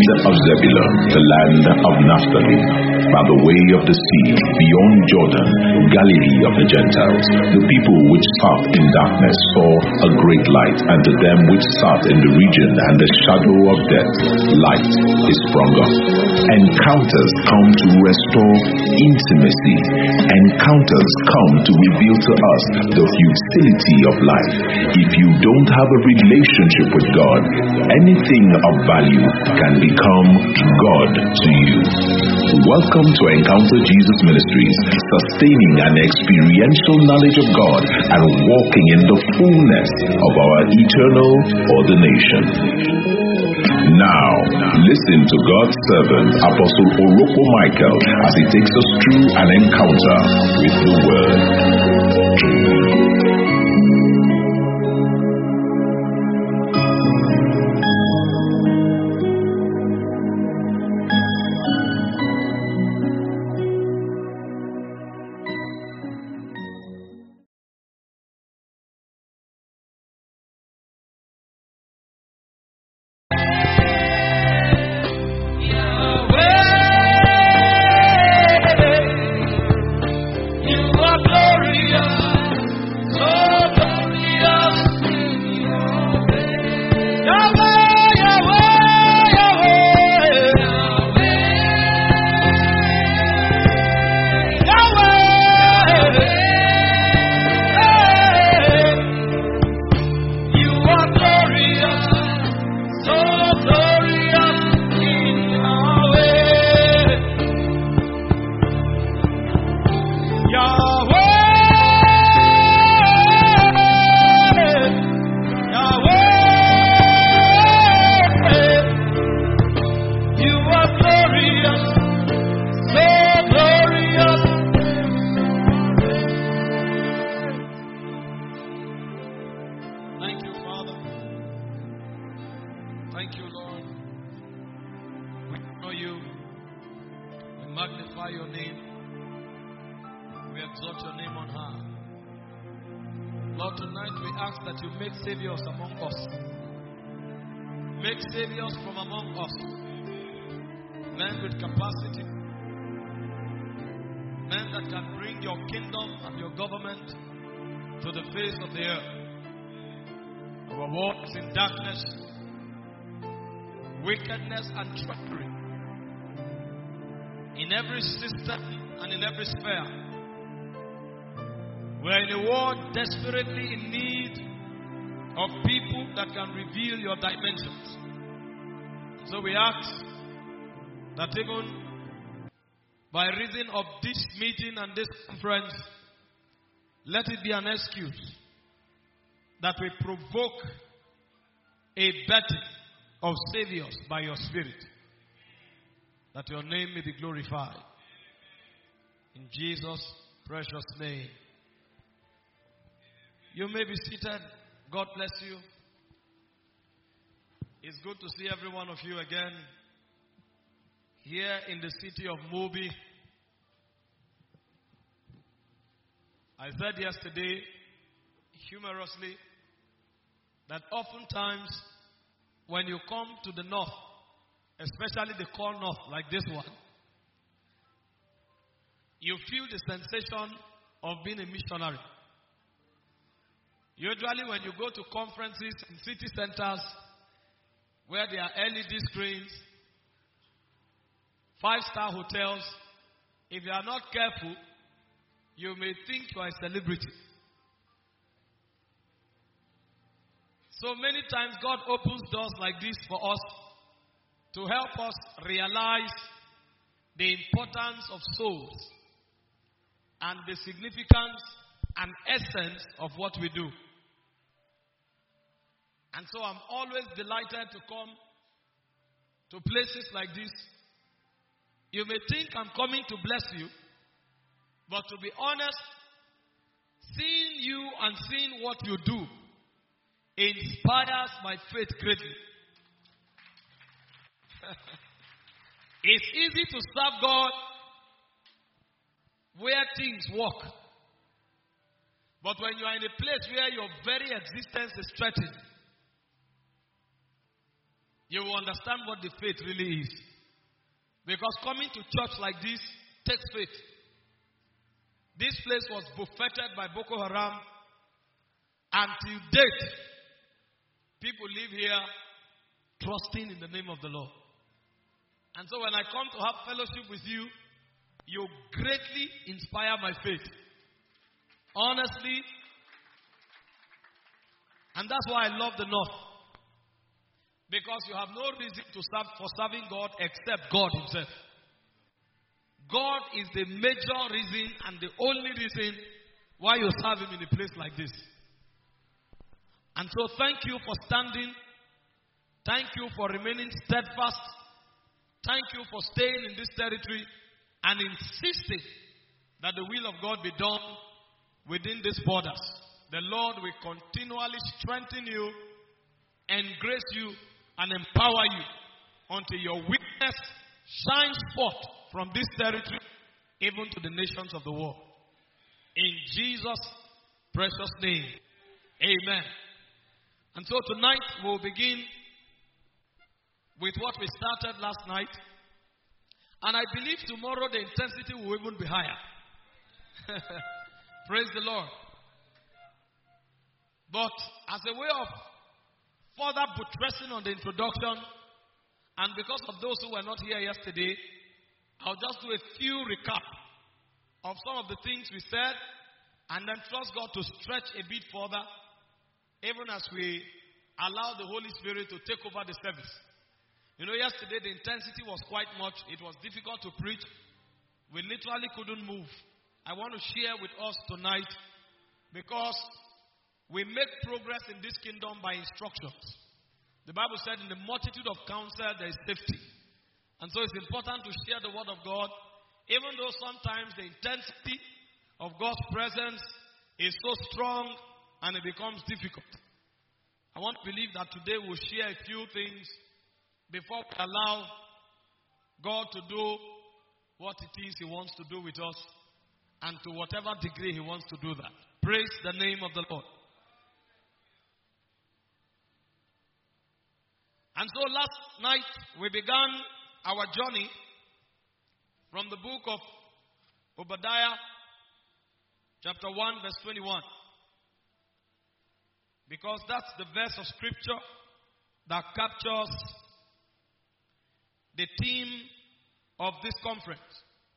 land of Zebulun, the land of Naphtali, by the way of the sea, beyond Jordan, Galilee of the Gentiles. The people which sat in darkness saw a great light, and to them which sat in the region and the shadow of death, light is sprung up. Encounters come to restore intimacy. Encounters come to reveal to us the futility of life. If you don't have a relationship with God, anything of value can become God to you. Welcome to Encounter Jesus Ministries, sustaining an experiential knowledge of God and walking in the fullness of our eternal ordination. Now, listen to God's servant, Apostle Oroko Michael, as he takes us through an encounter with the Word. Wickedness and treachery in every system and in every sphere. We're in a world desperately in need of people that can reveal your dimensions. So we ask that even by reason of this meeting and this conference, let it be an excuse that we provoke a betting of saviors by your Spirit, that your name may be glorified. In Jesus' precious name. You may be seated. God bless you. It's good to see every one of you again here in the city of Mobi. I said yesterday, humorously, that oftentimes when you come to the north, especially the cold north like this one, you feel the sensation of being a missionary. Usually when you go to conferences in city centers where there are LED screens, 5-star hotels, if you are not careful, you may think you are a celebrity. So many times God opens doors like this for us to help us realize the importance of souls and the significance and essence of what we do. And so I'm always delighted to come to places like this. You may think I'm coming to bless you, but to be honest, seeing you and seeing what you do inspires my faith greatly. It's easy to serve God where things work. But when you are in a place where your very existence is threatened, you will understand what the faith really is. Because coming to church like this takes faith. This place was buffeted by Boko Haram. Until date, people live here trusting in the name of the Lord. And so when I come to have fellowship with you, you greatly inspire my faith. Honestly. And that's why I love the North. Because you have no reason to serve for serving God except God Himself. God is the major reason and the only reason why you serve Him in a place like this. And so thank you for standing. Thank you for remaining steadfast. Thank you for staying in this territory and insisting that the will of God be done within these borders. The Lord will continually strengthen you, grace you, and empower you until your witness shines forth from this territory even to the nations of the world. In Jesus' precious name, amen. And so tonight we'll begin with what we started last night. And I believe tomorrow the intensity will even be higher. Praise the Lord. But as a way of further buttressing on the introduction, and because of those who were not here yesterday, I'll just do a few recap of some of the things we said, and then trust God to stretch a bit further, even as we allow the Holy Spirit to take over the service. You know, yesterday the intensity was quite much. It was difficult to preach. We literally couldn't move. I want to share with us tonight because we make progress in this kingdom by instructions. The Bible said in the multitude of counsel there is safety. And so it's important to share the word of God, even though sometimes the intensity of God's presence is so strong and it becomes difficult. I want to believe that today we'll share a few things before we allow God to do what it is He wants to do with us, and to whatever degree He wants to do that. Praise the name of the Lord. And so last night we began our journey from the book of Obadiah, chapter 1, verse 21. Because that's the verse of scripture that captures the theme of this conference.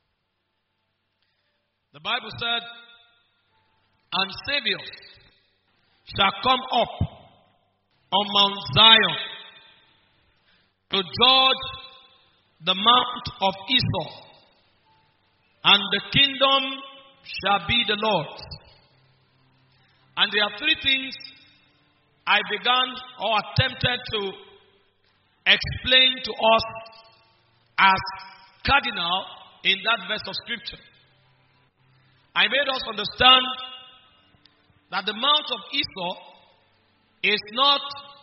The Bible said, "And saviors shall come up on Mount Zion to judge the mount of Esau, and the kingdom shall be the Lord's." And there are three things I began or attempted to explain to us as cardinal in that verse of scripture. I made us understand that the mount of Esau is not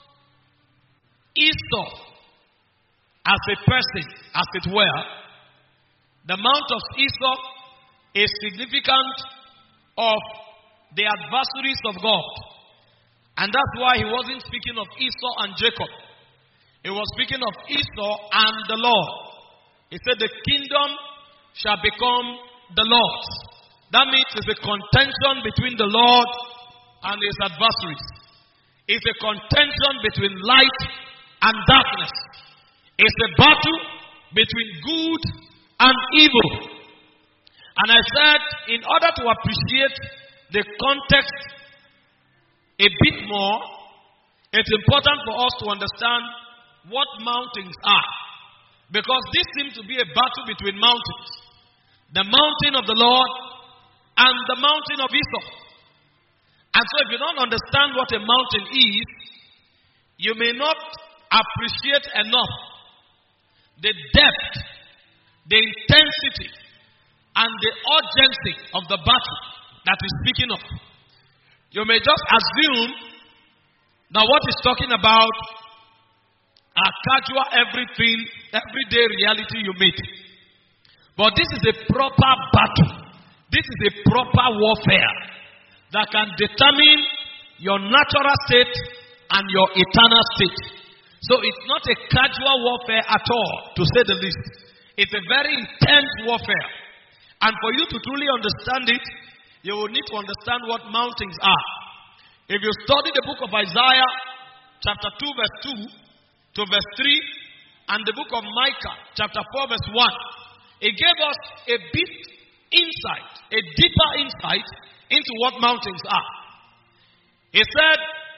Esau as a person, as it were. The mount of Esau is significant of the adversaries of God. And that's why he wasn't speaking of Esau and Jacob. He was speaking of Esau and the Lord. He said the kingdom shall become the Lord's. That means it's a contention between the Lord and his adversaries. It's a contention between light and darkness. It's a battle between good and evil. And I said, in order to appreciate the context a bit more, it's important for us to understand what mountains are. Because this seems to be a battle between mountains. The mountain of the Lord and the mountain of Esau. And so if you don't understand what a mountain is, you may not appreciate enough the depth, the intensity, and the urgency of the battle that he's speaking of. You may just assume that what he's talking about are casual everyday reality you meet. But this is a proper battle. This is a proper warfare that can determine your natural state and your eternal state. So it's not a casual warfare at all, to say the least. It's a very intense warfare. And for you to truly understand it, you will need to understand what mountains are. If you study the book of Isaiah, chapter 2, verse 2 to verse 3, and the book of Micah, chapter 4, verse 1, it gave us a bit insight, a deeper insight into what mountains are. It said,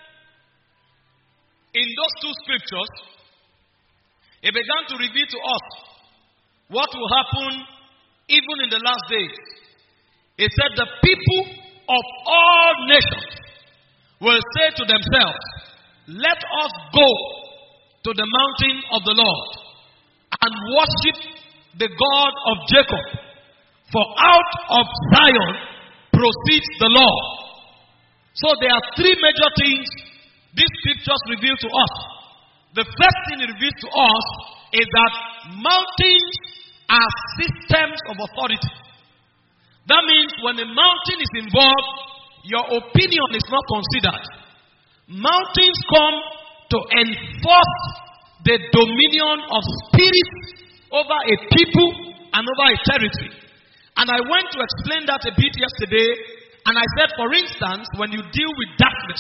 in those two scriptures, it began to reveal to us what will happen even in the last days. It said the people of all nations will say to themselves, let us go to the mountain of the Lord and worship the God of Jacob. For out of Zion proceeds the law. So there are three major things these scriptures reveal to us. The first thing it reveals to us is that mountains are systems of authority. That means when a mountain is involved, your opinion is not considered. Mountains come to enforce the dominion of spirit over a people and over a territory. And I went to explain that a bit yesterday, and I said, for instance, when you deal with darkness,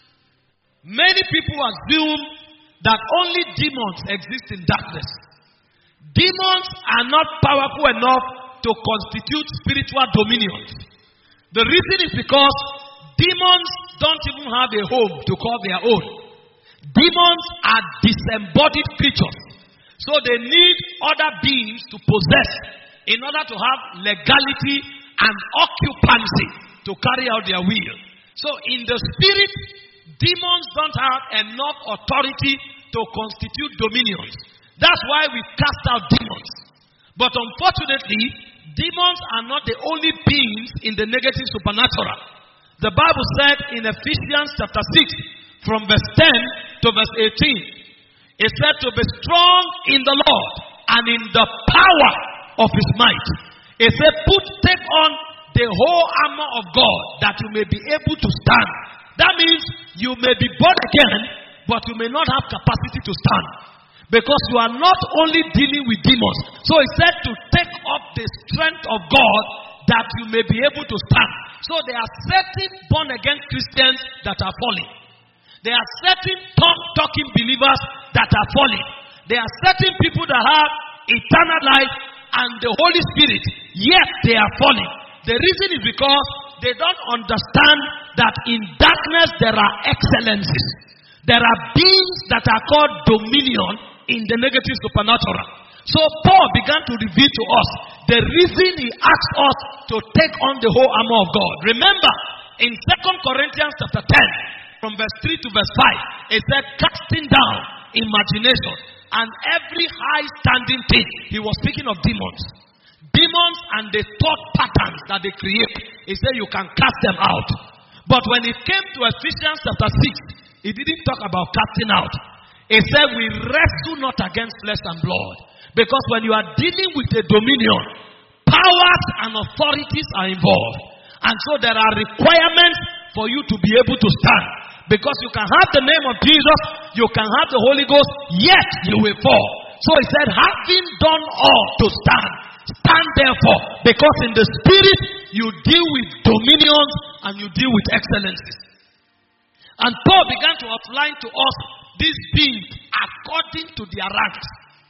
many people assume that only demons exist in darkness. Demons are not powerful enough to constitute spiritual dominions. The reason is because demons don't even have a home to call their own. Demons are disembodied creatures. So they need other beings to possess in order to have legality and occupancy to carry out their will. So in the spirit, demons don't have enough authority to constitute dominions. That's why we cast out demons. But unfortunately, demons are not the only beings in the negative supernatural. The Bible said in Ephesians chapter 6, from verse 10 to verse 18, it said to be strong in the Lord and in the power of his might. It said, take on the whole armor of God that you may be able to stand. That means you may be born again, but you may not have capacity to stand. Because you are not only dealing with demons. So he said to take up the strength of God that you may be able to stand. So there are certain born again Christians that are falling. There are certain tongue-talking believers that are falling. There are certain people that have eternal life and the Holy Spirit, yet they are falling. The reason is because they don't understand that in darkness there are excellencies. There are beings that are called dominion in the negative supernatural. So Paul began to reveal to us the reason he asked us to take on the whole armor of God. Remember, in 2 Corinthians chapter 10, from verse 3 to verse 5, it said, casting down imagination and every high standing thing. He was speaking of demons. Demons and the thought patterns that they create. He said you can cast them out. But when it came to Ephesians chapter 6, he didn't talk about casting out. He said we wrestle not against flesh and blood. Because when you are dealing with a dominion, powers and authorities are involved. And so there are requirements for you to be able to stand. Because you can have the name of Jesus, you can have the Holy Ghost, yet you will fall. So he said, having done all to stand, stand therefore. Because in the spirit, you deal with dominions and you deal with excellencies. And Paul began to outline to us these beings according to their ranks.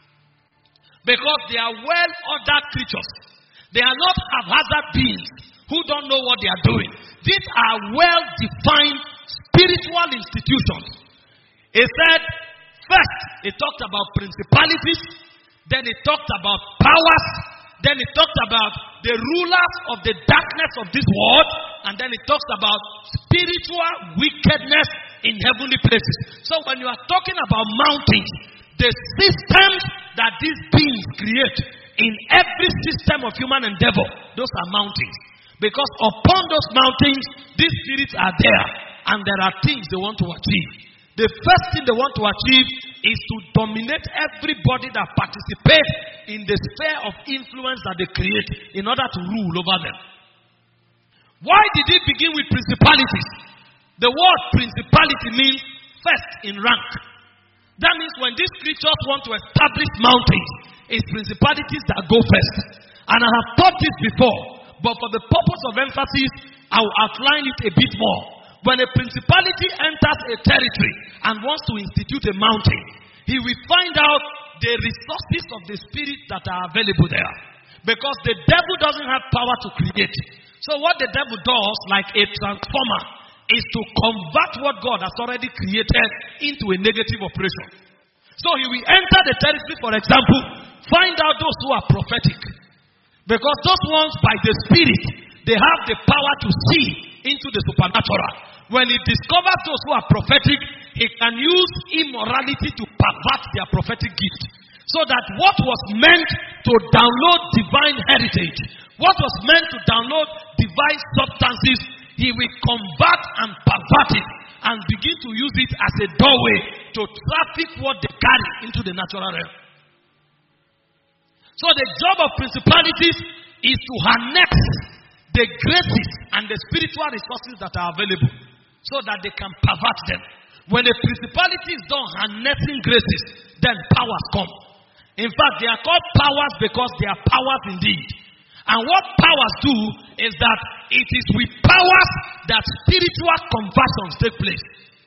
Because they are well-ordered creatures. They are not haphazard beings who don't know what they are doing. These are well-defined spiritual institutions. It said, first, it talked about principalities. Then it talked about powers. Then it talked about the rulers of the darkness of this world. And then it talks about spiritual wickedness in heavenly places. So when you are talking about mountains, the systems that these beings create in every system of human endeavor, those are mountains. Because upon those mountains, these spirits are there. And there are things they want to achieve. The first thing they want to achieve is to dominate everybody that participates in the sphere of influence that they create in order to rule over them. Why did it begin with principalities? The word principality means first in rank. That means when these creatures want to establish mountains, it's principalities that go first. And I have taught this before, but for the purpose of emphasis, I will outline it a bit more. When a principality enters a territory and wants to institute a mountain, he will find out the resources of the spirit that are available there. Because the devil doesn't have power to create. So what the devil does, like a transformer, is to convert what God has already created into a negative operation. So he will enter the territory, for example, find out those who are prophetic. Because those ones, by the Spirit, they have the power to see into the supernatural. When he discovers those who are prophetic, he can use immorality to pervert their prophetic gift. So that what was meant to download divine heritage, what was meant to download divine substances, he will convert and pervert it and begin to use it as a doorway to traffic what they carry into the natural realm. So the job of principalities is to harness the graces and the spiritual resources that are available so that they can pervert them. When a principality is done harnessing graces, then powers come. In fact, they are called powers because they are powers indeed. And what powers do is that it is with powers that spiritual conversions take place.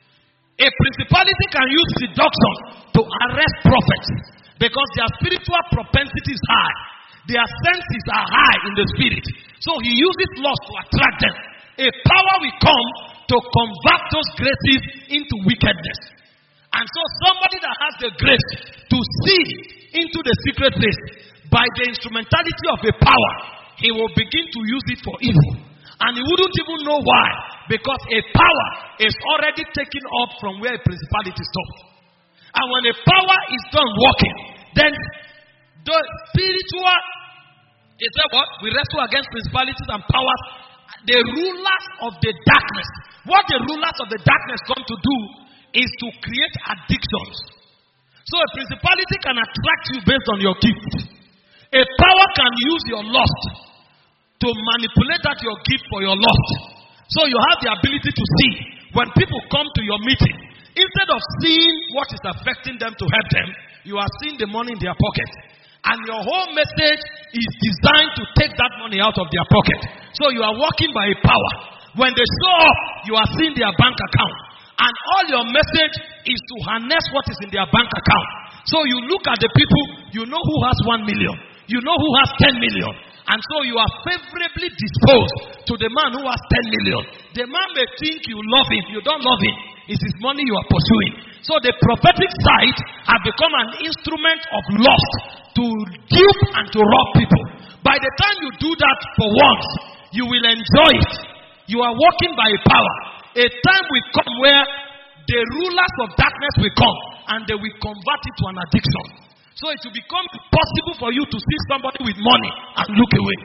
A principality can use seduction to arrest prophets because their spiritual propensity is high. Their senses are high in the spirit. So he uses lust to attract them. A power will come to convert those graces into wickedness. And so somebody that has the grace to see into the secret place, by the instrumentality of a power, he will begin to use it for evil. And he wouldn't even know why. Because a power is already taken up from where a principality stopped. And when a power is done working, then the spiritual, he said what? We wrestle against principalities and powers, the rulers of the darkness. What the rulers of the darkness come to do is to create addictions. So a principality can attract you based on your gift. A power can use your lust to manipulate that your gift for your lust. So you have the ability to see when people come to your meeting. Instead of seeing what is affecting them to help them, you are seeing the money in their pocket. And your whole message is designed to take that money out of their pocket. So you are walking by a power. When they show up, you are seeing their bank account. And all your message is to harness what is in their bank account. So you look at the people, you know who has 1 million. You know who has 10 million. And so you are favorably disposed to the man who has 10 million. The man may think you love him. You don't love him. It's his money you are pursuing. So the prophetic side has become an instrument of lust to dupe and to rob people. By the time you do that for once, you will enjoy it. You are walking by a power. A time will come where the rulers of darkness will come and they will convert it to an addiction. So it will become possible for you to see somebody with money and look away.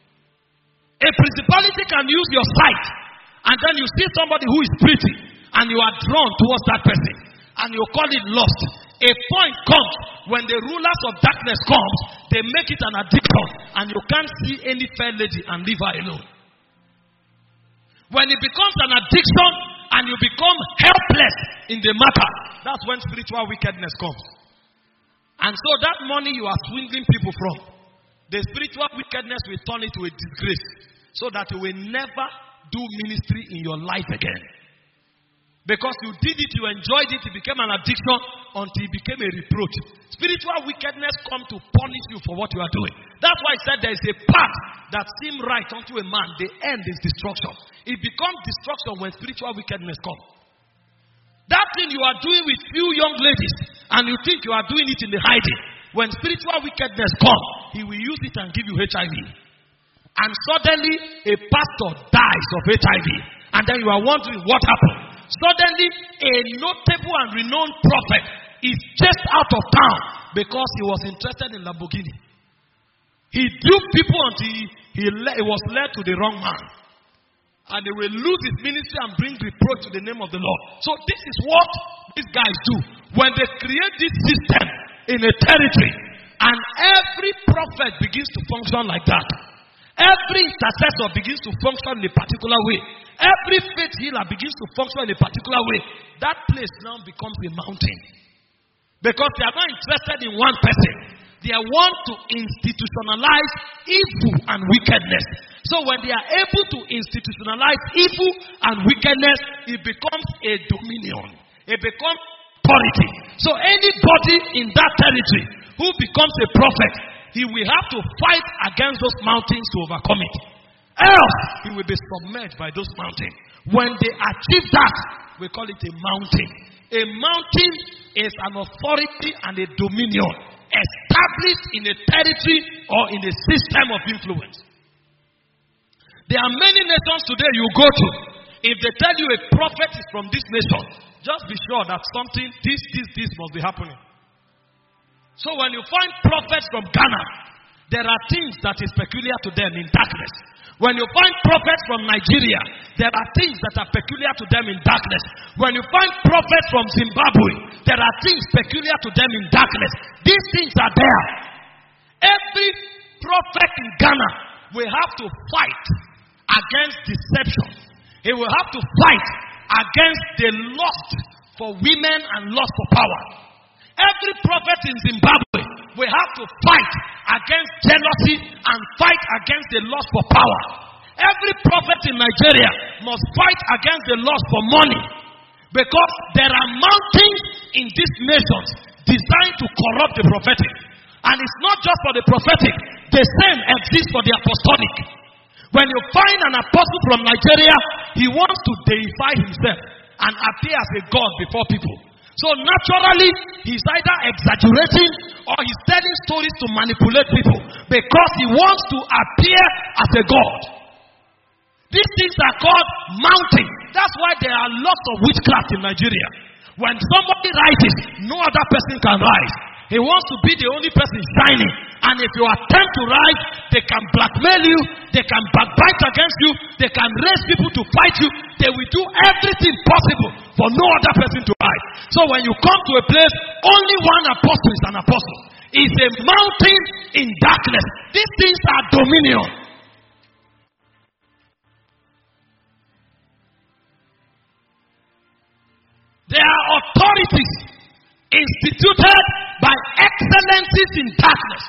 A principality can use your sight and then you see somebody who is pretty and you are drawn towards that person and you call it lust. A point comes when the rulers of darkness comes, they make it an addiction and you can't see any fair lady and leave her alone. When it becomes an addiction and you become helpless in the matter, that's when spiritual wickedness comes. And so that money you are swindling people from, the spiritual wickedness will turn it to a disgrace so that you will never do ministry in your life again. Because you did it, you enjoyed it, it became an addiction until it became a reproach. Spiritual wickedness comes to punish you for what you are doing. That's why I said there is a path that seems right unto a man. The end is destruction. It becomes destruction when spiritual wickedness comes. That thing you are doing with few young ladies and you think you are doing it in the hiding. When spiritual wickedness comes, he will use it and give you HIV. And suddenly a pastor dies of HIV. And then you are wondering what happened. Suddenly a notable and renowned prophet is chased out of town because he was interested in Lamborghini. He duped people until he was led to the wrong man. And they will lose his ministry and bring reproach to the name of the Lord. So this is what these guys do. When they create this system in a territory, and every prophet begins to function like that. Every intercessor begins to function in a particular way. Every faith healer begins to function in a particular way. That place now becomes a mountain. Because they are not interested in one person. They want to institutionalize evil and wickedness. So when they are able to institutionalize evil and wickedness, it becomes a dominion. It becomes authority. So anybody in that territory who becomes a prophet, he will have to fight against those mountains to overcome it. Else, he will be submerged by those mountains. When they achieve that, we call it a mountain. A mountain is an authority and a dominion established in a territory or in a system of influence. There are many nations today you go to. If they tell you a prophet is from this nation, just be sure that something, this must be happening. So when you find prophets from Ghana, there are things that is peculiar to them in darkness. When you find prophets from Nigeria, there are things that are peculiar to them in darkness. When you find prophets from Zimbabwe, there are things peculiar to them in darkness. These things are there. Every prophet in Ghana will have to fight against deception. He will have to fight against the lust for women and lust for power. Every prophet in Zimbabwe will have to fight against jealousy and fight against the lust for power. Every prophet in Nigeria must fight against the lust for money, because there are mountains in these nations designed to corrupt the prophetic. And it's not just for the prophetic, the same exists for the apostolic. When you find an apostle from Nigeria, he wants to deify himself and appear as a god before people. So naturally, he's either exaggerating or he's telling stories to manipulate people, because he wants to appear as a god. These things are called mountains. That's why there are lots of witchcraft in Nigeria. When somebody rises, no other person can rise. He wants to be the only person shining. And if you attempt to rise, they can blackmail you, they can backbite against you, they can raise people to fight you. They will do everything possible for no other person to rise. So when you come to a place, only one apostle is an apostle. It's a mountain in darkness. These things are dominion. There are authorities instituted by excellencies in darkness.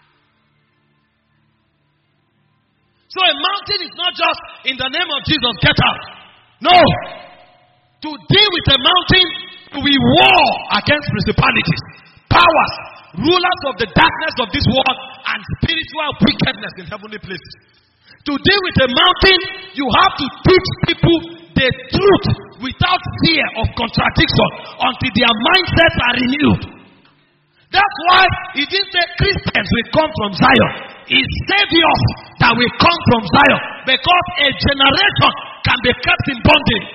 So a mountain is not just in the name of Jesus, get out. No. To deal with a mountain, we war against principalities, powers, rulers of the darkness of this world, and spiritual wickedness in heavenly places. To deal with a mountain, you have to teach people the truth without fear of contradiction until their mindsets are renewed. That's why he didn't say Christians will come from Zion. It's saviors that will come from Zion, because a generation can be kept in bondage.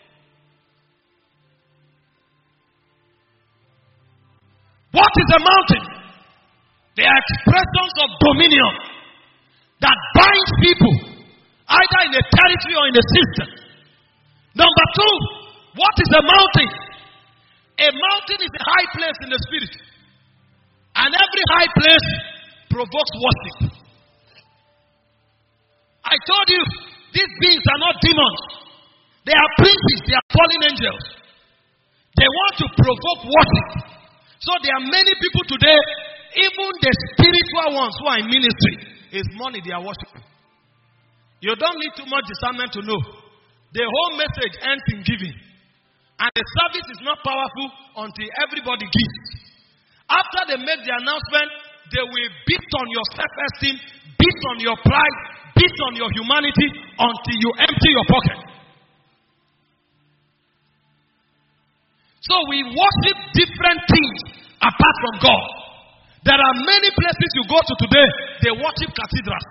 What is a mountain? They are expressions of dominion that bind people either in a territory or in a system. Number two, what is a mountain? A mountain is a high place in the spirit. And every high place provokes worship. I told you, these beings are not demons. They are princes, they are fallen angels. They want to provoke worship. So there are many people today, even the spiritual ones who are in ministry, is money they are worshiping. You don't need too much discernment to know. The whole message ends in giving. And the service is not powerful until everybody gives. After they make the announcement, they will beat on your self-esteem, beat on your pride, beat on your humanity until you empty your pocket. So we worship different things apart from God. There are many places you go to today, they worship cathedrals.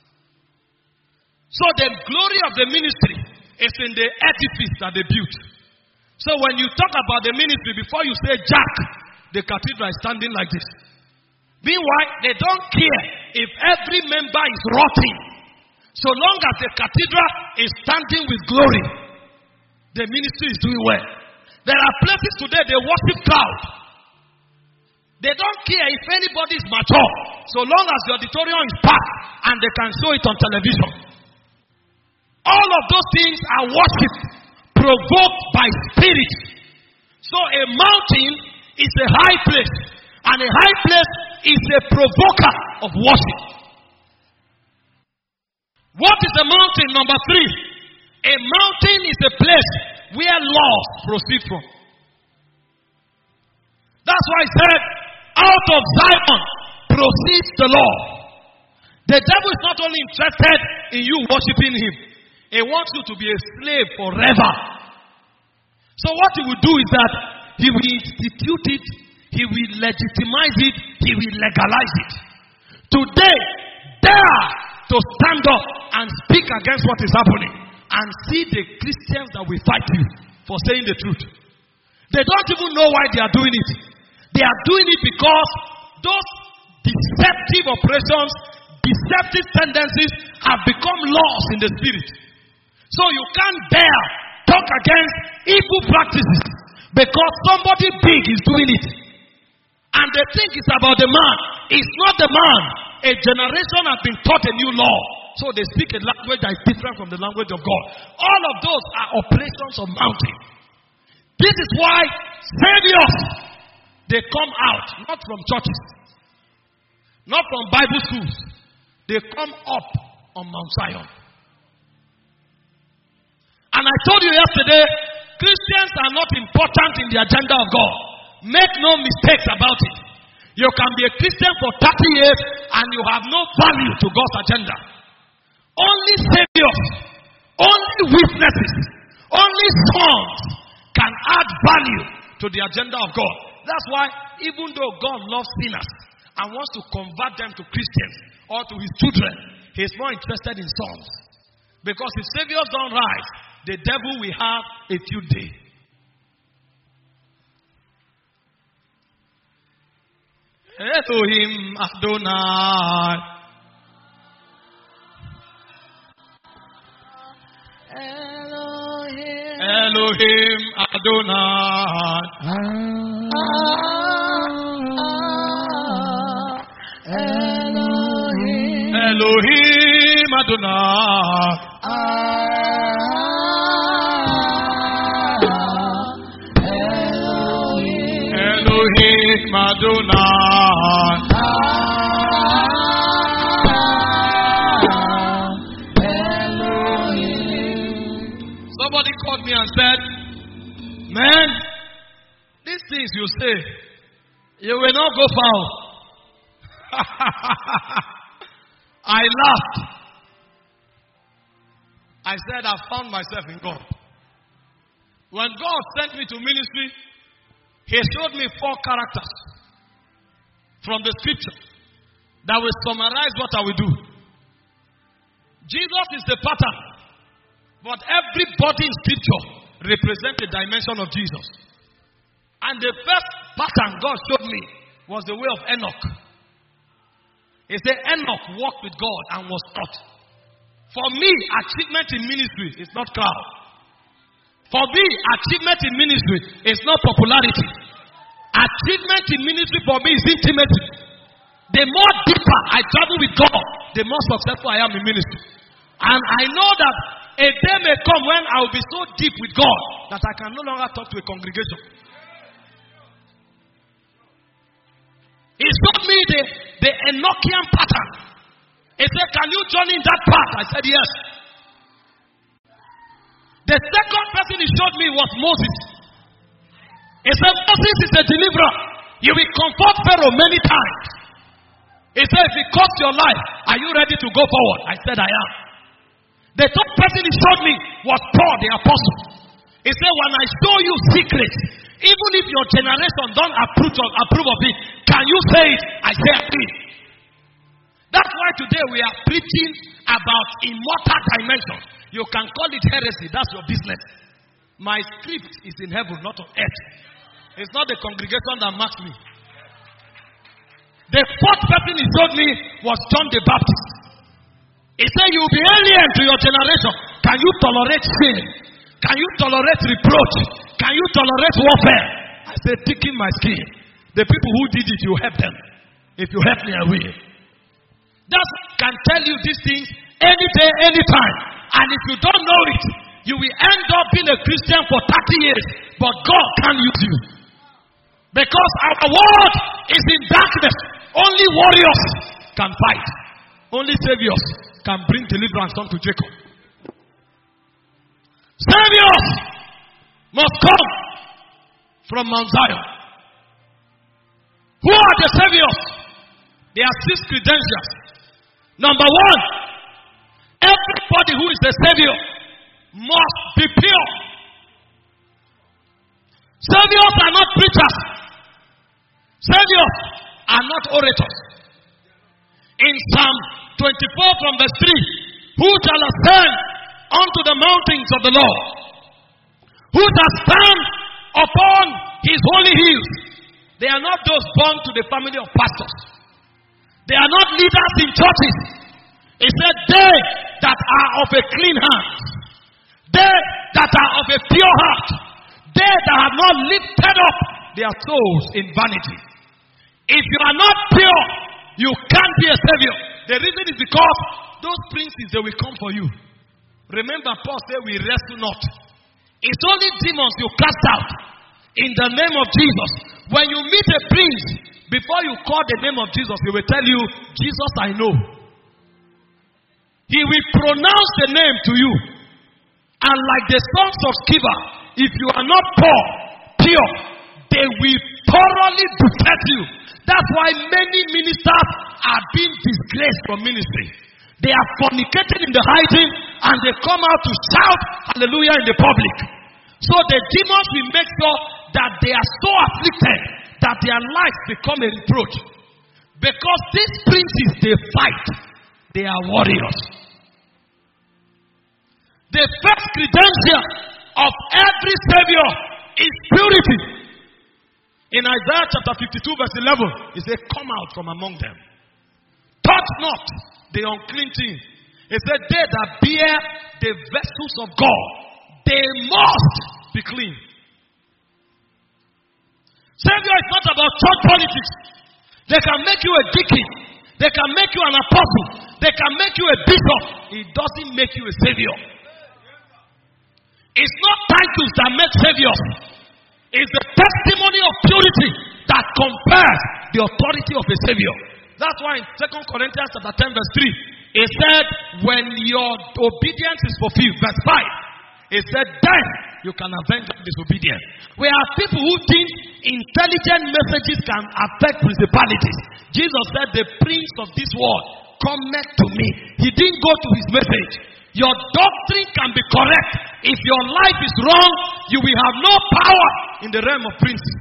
So the glory of the ministry is in the edifice that they built. So when you talk about the ministry, before you say Jack, the cathedral is standing like this. Meanwhile, they don't care if every member is rotting. So long as the cathedral is standing with glory, the ministry is doing well. There are places today they worship crowd. They don't care if anybody is mature, so long as the auditorium is packed and they can show it on television. All of those things are worship provoked by spirit. So a mountain is a high place. And a high place is a provoker of worship. What is a mountain? Number 3. A mountain is a place where laws proceed from. That's why I said, out of Zion proceeds the law. The devil is not only interested in you worshiping him, he wants you to be a slave forever. So what he will do is that he will institute it, he will legitimize it, he will legalize it. Today, dare to stand up and speak against what is happening and see the Christians that will fight you for saying the truth. They don't even know why they are doing it. They are doing it because those deceptive operations, deceptive tendencies have become laws in the spirit. So you can't dare talk against evil practices because somebody big is doing it. And they think it's about the man. It's not the man. A generation has been taught a new law. So they speak a language that is different from the language of God. All of those are operations of mountain. This is why saviors, they come out, not from churches, not from Bible schools. They come up on Mount Zion. And I told you yesterday, Christians are not important in the agenda of God. Make no mistakes about it. You can be a Christian for 30 years and you have no value to God's agenda. Only saviors, only witnesses, only songs can add value to the agenda of God. That's why even though God loves sinners and wants to convert them to Christians or to his children, he is more interested in songs. Because if saviors don't rise, the devil will have a field day. Elohim Adonai. Elohim Adonai. Elohim Adonai. Elohim Adonai. Somebody called me and said, man, these things you say, you will not go far. I laughed. I said, I found myself in God. When God sent me to ministry, he showed me 4 characters from the scripture that will summarize what I will do. Jesus is the pattern, but everybody in scripture represents a dimension of Jesus. And the first pattern God showed me was the way of Enoch. He said Enoch walked with God and was not. For me, achievement in ministry is not crowd. For me, achievement in ministry is not popularity. Achievement in ministry for me is intimacy. The more deeper I travel with God, the more successful I am in ministry. And I know that a day may come when I will be so deep with God that I can no longer talk to a congregation. He showed me the Enochian pattern. He said, can you join in that path? I said, yes. The second person he showed me was Moses. He said, Moses is a deliverer. He will comfort Pharaoh many times. He said, if it costs your life, are you ready to go forward? I said, I am. The third person he showed me was Paul the apostle. He said, when I show you secrets, even if your generation don't approve of it, can you say it? I say it. That's why today we are preaching about immortal dimensions. You can call it heresy. That's your business. My script is in heaven, not on earth. It's not the congregation that marks me. The fourth person he showed me was John the Baptist. He said, you will be alien to your generation. Can you tolerate sin? Can you tolerate reproach? Can you tolerate warfare? I said, taking my skin. The people who did it, you help them. If you help me, I will. That can tell you these things any day, any time. And if you don't know it, you will end up being a Christian for 30 years, but God can't use you. Because our world is in darkness. Only warriors can fight. Only saviors can bring deliverance unto Jacob. Saviors must come from Mount Zion. Who are the saviors? There are 6 credentials. Number 1, everybody who is the savior must be pure. Saviors are not preachers. Saviors are not orators. In Psalm 24 from verse 3, who shall ascend unto the mountains of the Lord? Who shall stand upon his holy hills? They are not those born to the family of pastors. They are not leaders in churches. It said, they that are of a clean hand, they that are of a pure heart, they that have not lifted up their souls in vanity. If you are not pure, you can't be a savior. The reason is because those princes, they will come for you. Remember, Paul said, we wrestle not. It's only demons you cast out in the name of Jesus. When you meet a prince, before you call the name of Jesus, he will tell you, Jesus I know. He will pronounce the name to you. And like the sons of Sceva, if you are not pure, they will thoroughly defect you. That's why many ministers are being disgraced from ministry. They are fornicating in the hiding and they come out to shout hallelujah in the public. So the demons will make sure that they are so afflicted that their lives become a reproach. Because these princes, they fight. They are warriors. The first credential of every savior is purity. In Isaiah chapter 52 verse 11, it says, come out from among them. Touch not the unclean thing. It said, they that bear the vessels of God, they must be clean. Savior is not about church politics. They can make you a deacon. They can make you an apostle. They can make you a bishop. It doesn't make you a savior. It's not titles that make saviors. It's the testimony of purity that confers the authority of a savior. That's why in 2 Corinthians chapter 10 verse 3, it said, when your obedience is fulfilled, verse 5, it said, then you can avenge disobedience. We have people who think intelligent messages can affect principalities. Jesus said, the prince of this world cometh to me. He didn't go to his message. Your doctrine can be correct. If your life is wrong, you will have no power in the realm of princes.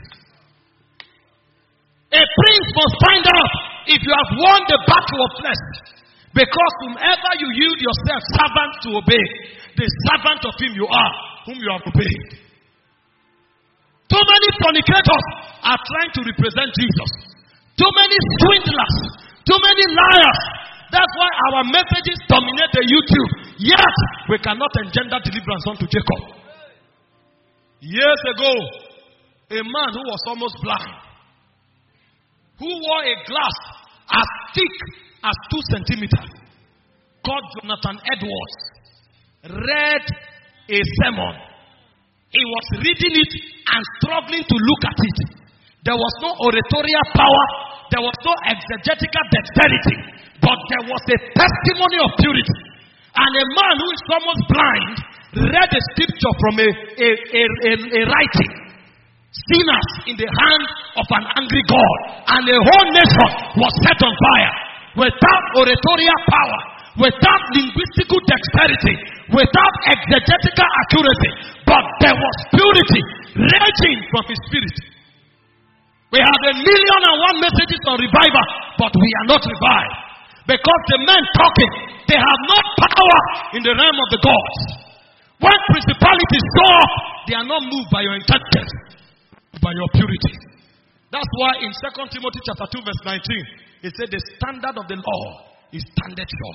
A prince must find out if you have won the battle of flesh. Because whomever you yield yourself servant to obey, the servant of him you are, whom you have obeyed. Too many fornicators are trying to represent Jesus. Too many swindlers. Too many liars. That's why our messages dominate the YouTube. Yet, we cannot engender deliverance unto Jacob. Years ago, a man who was almost blind, who wore a glass as thick as 2 centimeters, called Jonathan Edwards, read a sermon. He was reading it and struggling to look at it. There was no oratorial power. There was no exegetical dexterity. But there was a testimony of purity. And a man who is almost blind read a scripture from a writing. Sinners in the hand of an angry God. And the whole nation was set on fire. Without oratorial power, without linguistical dexterity, without exegetical accuracy. But there was purity raging from his spirit. We have 1,000,001 messages on revival, but we are not revived. Because the men talking, they have no power in the realm of the gods. When principalities show up, they are not moved by your intelligence, by your purity. That's why in 2 Timothy chapter 2 verse 19, it said the standard of the law is standard sure.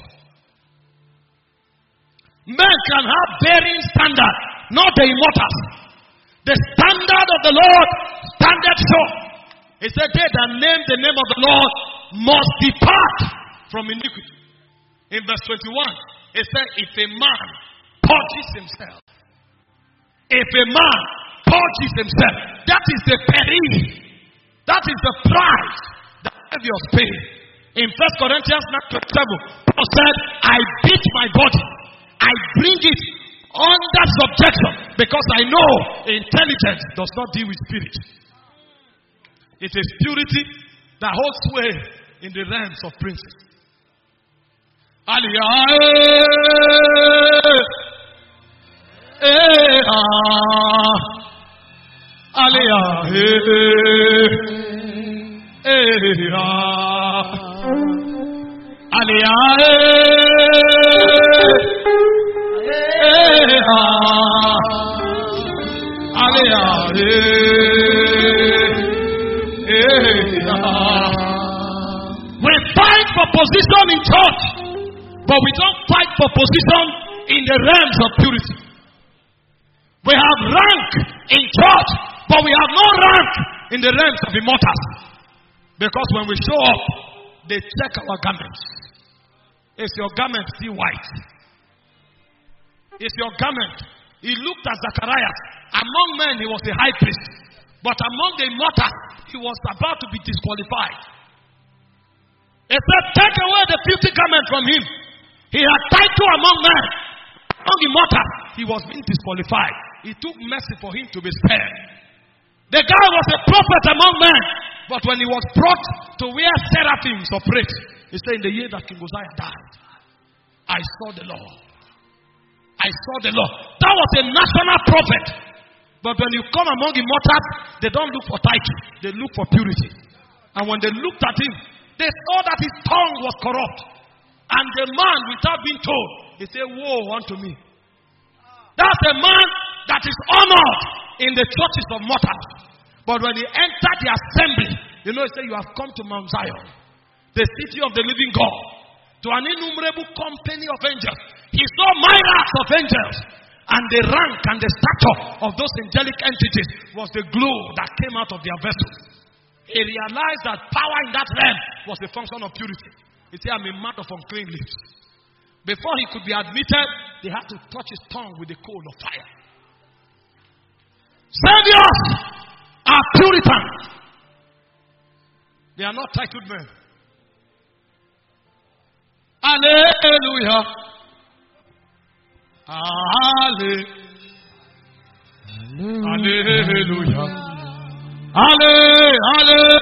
Men can have varying standard, not the immortals. The standard of the Lord standard sure. It said they that name the name of the Lord must depart from iniquity. In verse 21, it said, if a man purges himself, if a man purges himself, that is the peril. That is the price that Savior paid. In 1 Corinthians 9:27, Paul said, I beat my body. I bring it under subjection because I know intelligence does not deal with spirit. It is purity that holds sway in the realms of princes. We fight for position in church, but we don't fight for position in the realms of purity. We have rank in church, but we have no rank in the realms of immortals. Because when we show up, they check our garments. Is your garment still white? Is your garment? He looked at Zacharias. Among men, he was a high priest. But among the immortals, he was about to be disqualified. He said, take away the filthy garment from him. He had title among men. Among immortals, he was being disqualified. It took mercy for him to be spared. The guy was a prophet among men. But when he was brought to where seraphims operate, he said, in the year that King Uzziah died, I saw the Lord. I saw the Lord. That was a national prophet. But when you come among immortals, they don't look for title. They look for purity. And when they looked at him, they saw that his tongue was corrupt. And the man, without being told, he said, woe unto me. That's a man that is honored in the churches of mortals. But when he entered the assembly, he said, you have come to Mount Zion, the city of the living God, to an innumerable company of angels. He saw myriads of angels. And the rank and the stature of those angelic entities was the glow that came out of their vessels. He realized that power in that realm was a function of purity. He said, I'm a man of unclean lips. Before he could be admitted, they had to touch his tongue with the coal of fire. Saviors are Puritans. They are not titled men. Hallelujah. Hallelujah. Hallelujah. Hallelujah.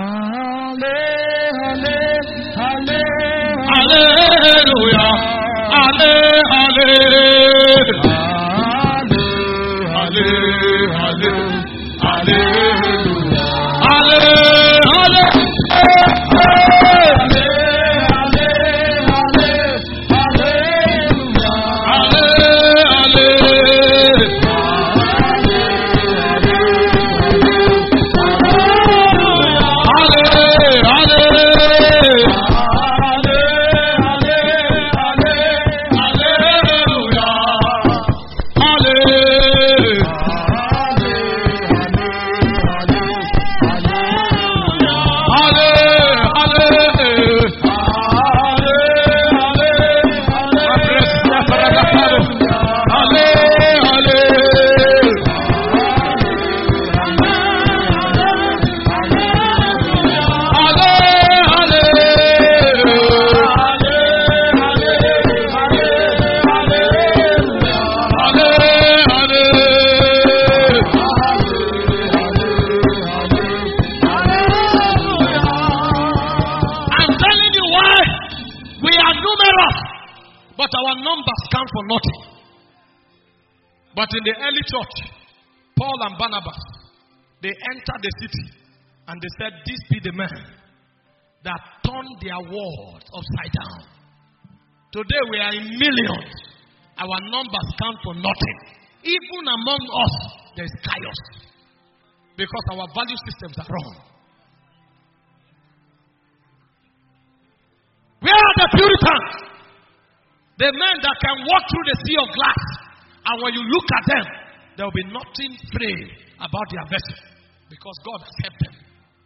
But in the early church, Paul and Barnabas, they entered the city and they said, "This be the men that turned their world upside down." Today we are in millions. Our numbers count for nothing. Even among us, there is chaos. Because our value systems are wrong. Where are the Puritans? The men that can walk through the sea of glass. And when you look at them, there will be nothing frayed about their vessel. Because God has kept them.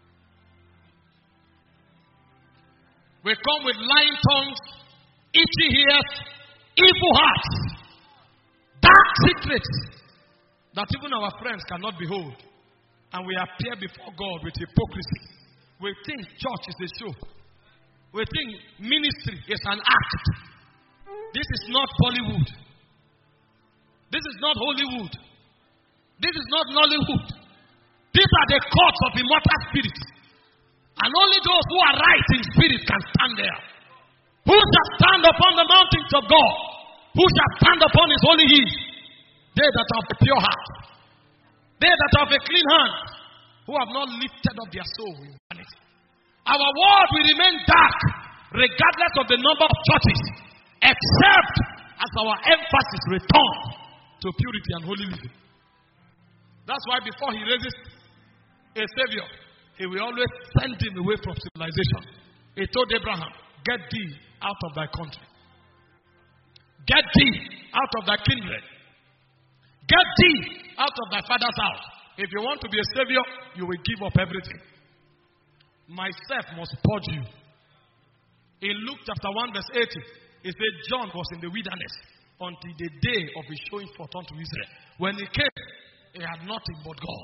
We come with lying tongues, itchy ears, evil hearts, dark secrets that even our friends cannot behold. and we appear before God with hypocrisy. We think church is a show. We think ministry is an act. This is not Bollywood. This is not Hollywood. This is not Nollywood. These are the courts of immortal spirits. And only those who are right in spirit can stand there. Who shall stand upon the mountains of God? Who shall stand upon his holy hill? They that have a pure heart. They that have a clean hand. Who have not lifted up their soul in vanity. Our world will remain dark regardless of the number of churches, except as our emphasis returns to purity and holy living. That's why before he raises a savior, he will always send him away from civilization. He told Abraham, get thee out of thy country. Get thee out of thy kindred. Get thee out of thy father's house. If you want to be a savior, you will give up everything. Myself must purge you. In Luke chapter 1 verse 80, it said John was in the wilderness until the day of his showing forth unto Israel. When he came, he had nothing but God.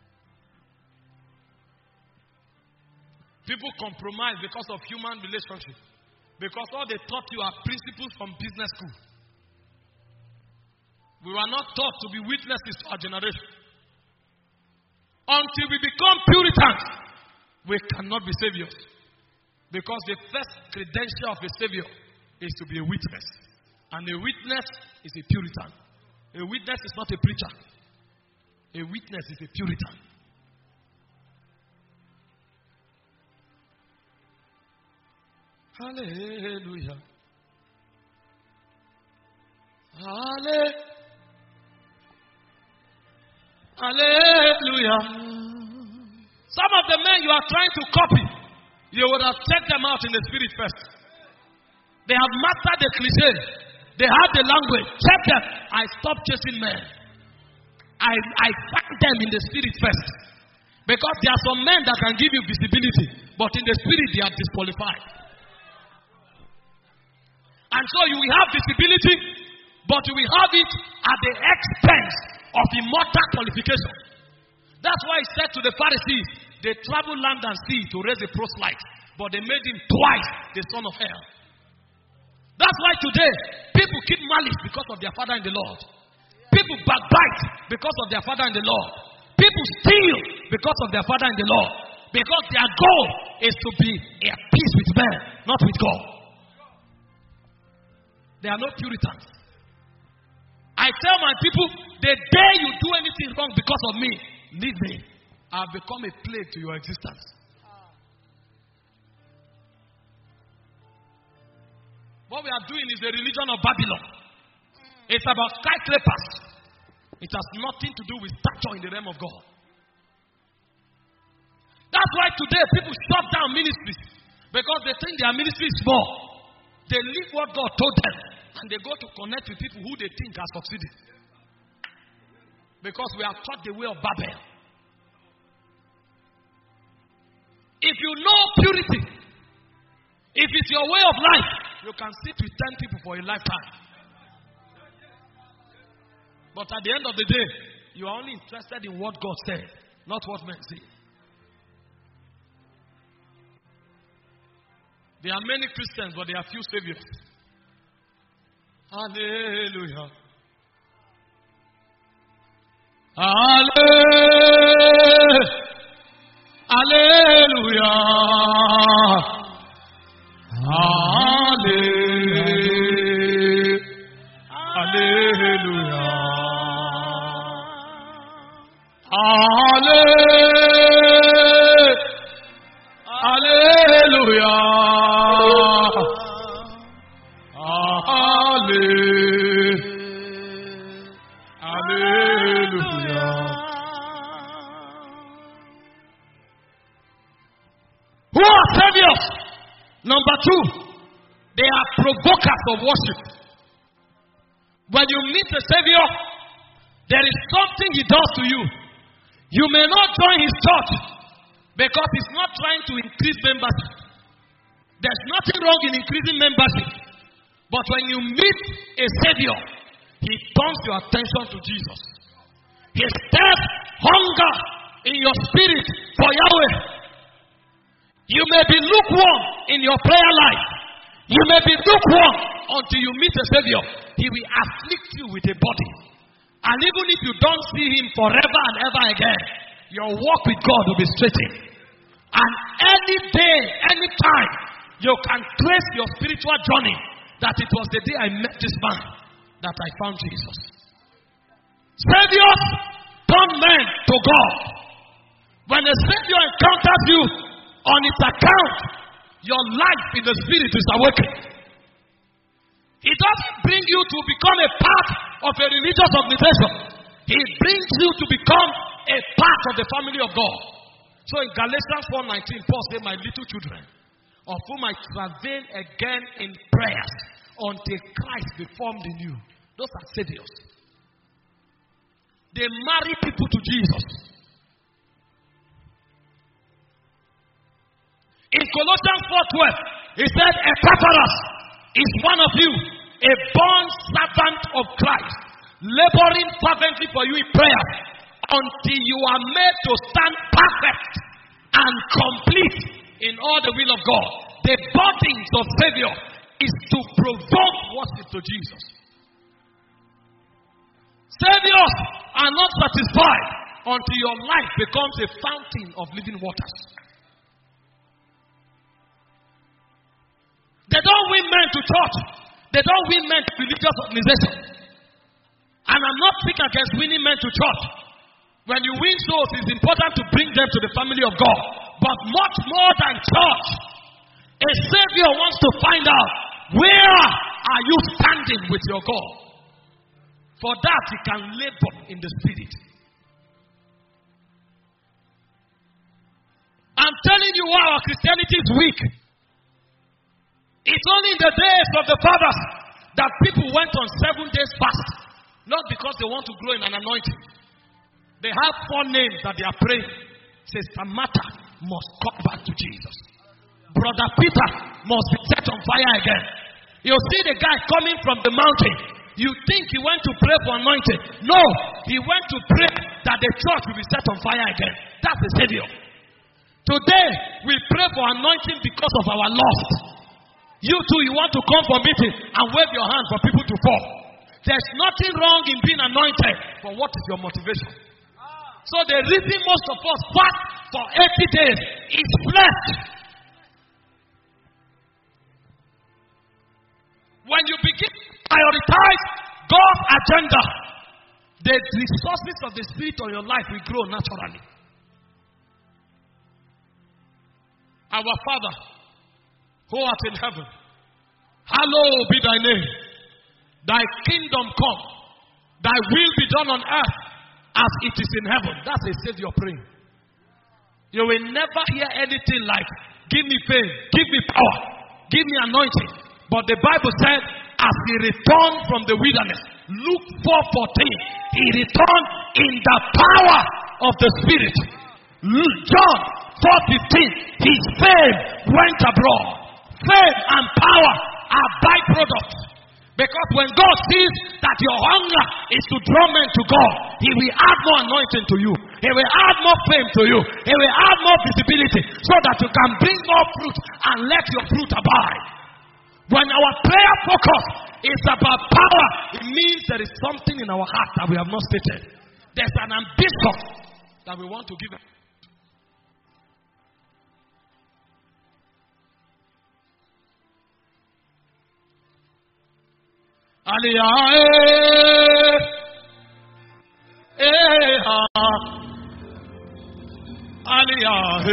People compromise because of human relationships. Because all they taught you are principles from business school. We were not taught to be witnesses to our generation. Until we become Puritans, we cannot be saviors. Because the first credential of a savior is to be a witness. And a witness is a Puritan. A witness is not a preacher. A witness is a Puritan. Hallelujah. Hallelujah. Some of the men you are trying to copy, you would have checked them out in the spirit first. They have mastered the cliche. They have the language. Check them. I stopped chasing men. I find them in the spirit first. Because there are some men that can give you visibility, but in the spirit they are disqualified. And so you will have visibility, but you will have it at the expense of immortal qualification. That's why he said to the Pharisees, they traveled land and sea to raise a proselyte, but they made him twice the son of hell. That's why today, people keep malice because of their father in the Lord. People backbite because of their father in the Lord. People steal because of their father in the Lord. Because their goal is to be at peace with men, not with God. They are not Puritans. I tell my people, the day you do anything wrong because of me, leave me. I have become a plague to your existence. What we are doing is the religion of Babylon. It's about skyscrapers. It has nothing to do with stature in the realm of God. That's why today people shut down ministries because they think their ministry is small. They leave what God told them and they go to connect with people who they think are succeeding. Because we are taught the way of Babel. If you know purity, if it's your way of life, you can sit with 10 people for a lifetime. But at the end of the day, you are only interested in what God said, not what men say. There are many Christians, but there are few saviors. Hallelujah. Hallelujah. Hallelujah. Hallelujah. Hallelujah. Who are saviors? Number two, they are provokers of worship. When you meet a savior, there is something he does to you. You may not join his church because he's not trying to increase membership. There's nothing wrong in increasing membership. But when you meet a savior, he turns your attention to Jesus. He stirs hunger in your spirit for Yahweh. You may be lukewarm in your prayer life. You may be lukewarm until you meet a Savior. He will afflict you with a body. And even if you don't see Him forever and ever again, your walk with God will be straightened. And any day, any time, you can trace your spiritual journey that it was the day I met this man that I found Jesus. Saviors turn men to God. When a Savior encounters you on its account, your life in the Spirit is awakened. He doesn't bring you to become a part of a religious organization. He brings you to become a part of the family of God. So in Galatians 4:19, Paul said, my little children, of whom I travail again in prayers until Christ be formed in you. Those are saviors. They marry people to Jesus. In Colossians 4:12, he said, Epaphras is one of you, a born servant of Christ, laboring fervently for you in prayer, until you are made to stand perfect and complete in all the will of God. The burdens of Savior is to provoke worship to Jesus. Saviors are not satisfied until your life becomes a fountain of living waters. They don't win men to church. They don't win men to religious organization. And I'm not speaking against winning men to church. When you win souls, it's important to bring them to the family of God. But much more than church, a Savior wants to find out, where are you standing with your God? For that, he can labor in the Spirit. I'm telling you why our Christianity is weak. It's only in the days of the fathers that people went on 7 days fast. Not because they want to grow in an anointing. They have 4 names that they are praying. Sister Martha must come back to Jesus. Brother Peter must be set on fire again. You see the guy coming from the mountain. You think he went to pray for anointing. No, he went to pray that the church will be set on fire again. That's the Savior. Today, we pray for anointing because of our lust. You too, you want to come for meeting and wave your hand for people to fall. There's nothing wrong in being anointed, but what is your motivation? So the reason most of us fast for 80 days is flesh. When you begin to prioritize God's agenda, the resources of the Spirit on your life will grow naturally. Our Father, who art in heaven, hallowed be thy name. Thy kingdom come. Thy will be done on earth as it is in heaven. That's a Savior praying. You will never hear anything like, give me fame, give me power, give me anointing. But the Bible said, as he returned from the wilderness, Luke 4:14, he returned in the power of the Spirit. John 4:15, his fame went abroad. Fame and power are byproducts. Because when God sees that your hunger is to draw men to God, he will add more anointing to you. He will add more fame to you. He will add more visibility so that you can bring more fruit and let your fruit abide. When our prayer focus is about power, it means there is something in our heart that we have not stated. There's an ambition that we want to give. Aliyah, Aliyah,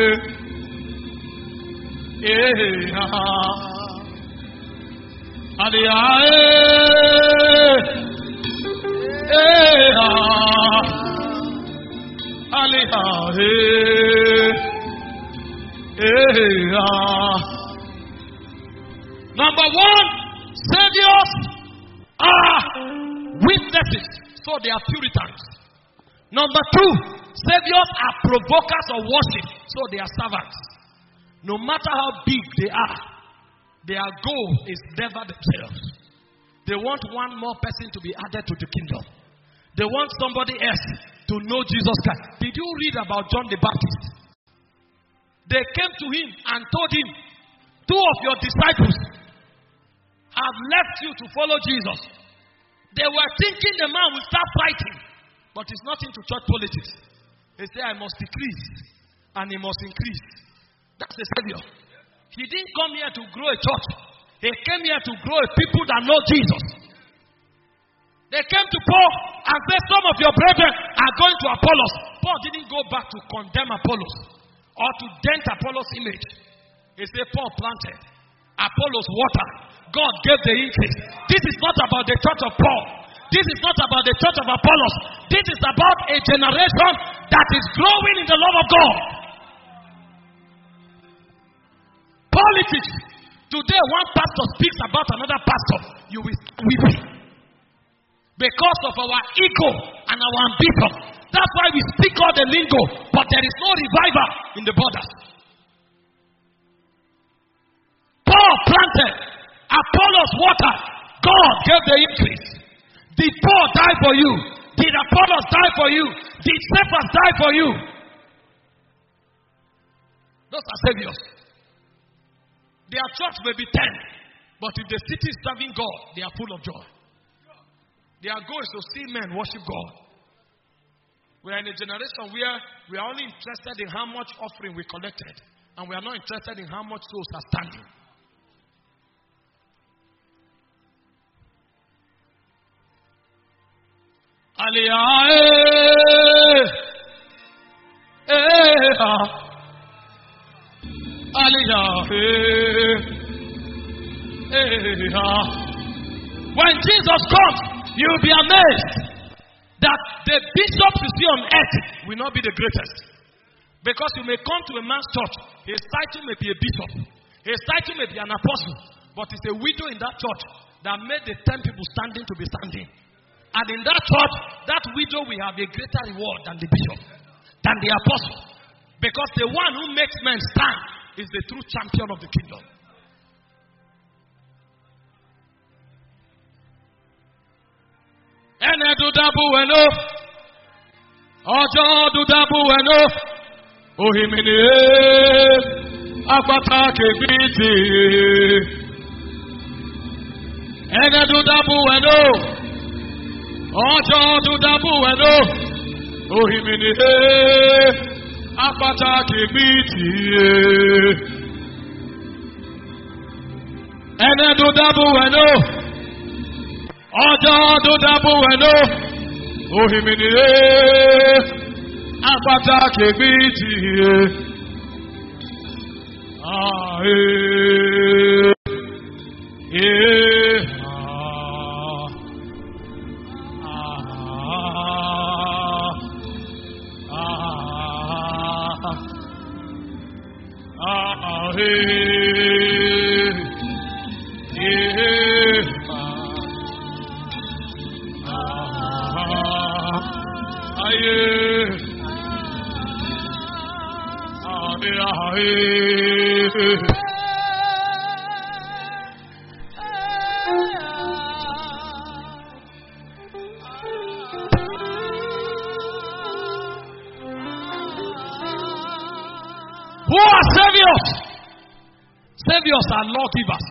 Number one, Saviors are witnesses, so they are Puritans. Number two, Saviors are provokers of worship, so they are servants. No matter how big they are, their goal is never themselves. They want one more person to be added to the kingdom. They want somebody else to know Jesus Christ. The Did you read about John the Baptist? They came to him and told him, 2 of your disciples have left you to follow Jesus. They were thinking the man will start fighting, but it's not into church politics. They say, I must decrease and he must increase. That's the Savior. He didn't come here to grow a church. He came here to grow a people that know Jesus. They came to Paul and said, some of your brethren are going to Apollos. Paul didn't go back to condemn Apollos or to dent Apollos' image. He said, Paul planted, Apollos watered, God gave the increase. This is not about the church of Paul. This is not about the church of Apollos. This is about a generation that is growing in the love of God. Politics. Today, one pastor speaks about another pastor. You will weep. Because of our ego and our ambition. That's why we speak all the lingo, but there is no revival in the borders. Paul planted, Apollos watered, God gave the increase. Did Paul die for you? Did Apollos die for you? Did Cephas die for you? Those are saviors. Their church may be 10, but if the city is serving God, they are full of joy. Their goal is to see men worship God. We are in a generation where we are only interested in how much offering we collected, and we are not interested in how much souls are standing. When Jesus comes, you will be amazed that the bishops you see on earth will not be the greatest. Because you may come to a man's church, his title may be a bishop, his title may be an apostle, but it's a widow in that church that made the 10 people standing to be standing. And in that church, that widow will have a greater reward than the bishop, than the apostle. Because the one who makes men stand is the true champion of the kingdom. Ene dudabu eno, ojo dudabu eno, ohimini apata kebiti. Ene dudabu eno, ojo dudabu eno, ohimini apata kebiti. Ene dudabu eno. Ojo dudabu eno, ohimini apata kebiti. Who are saviors? Saviors are lawgivers.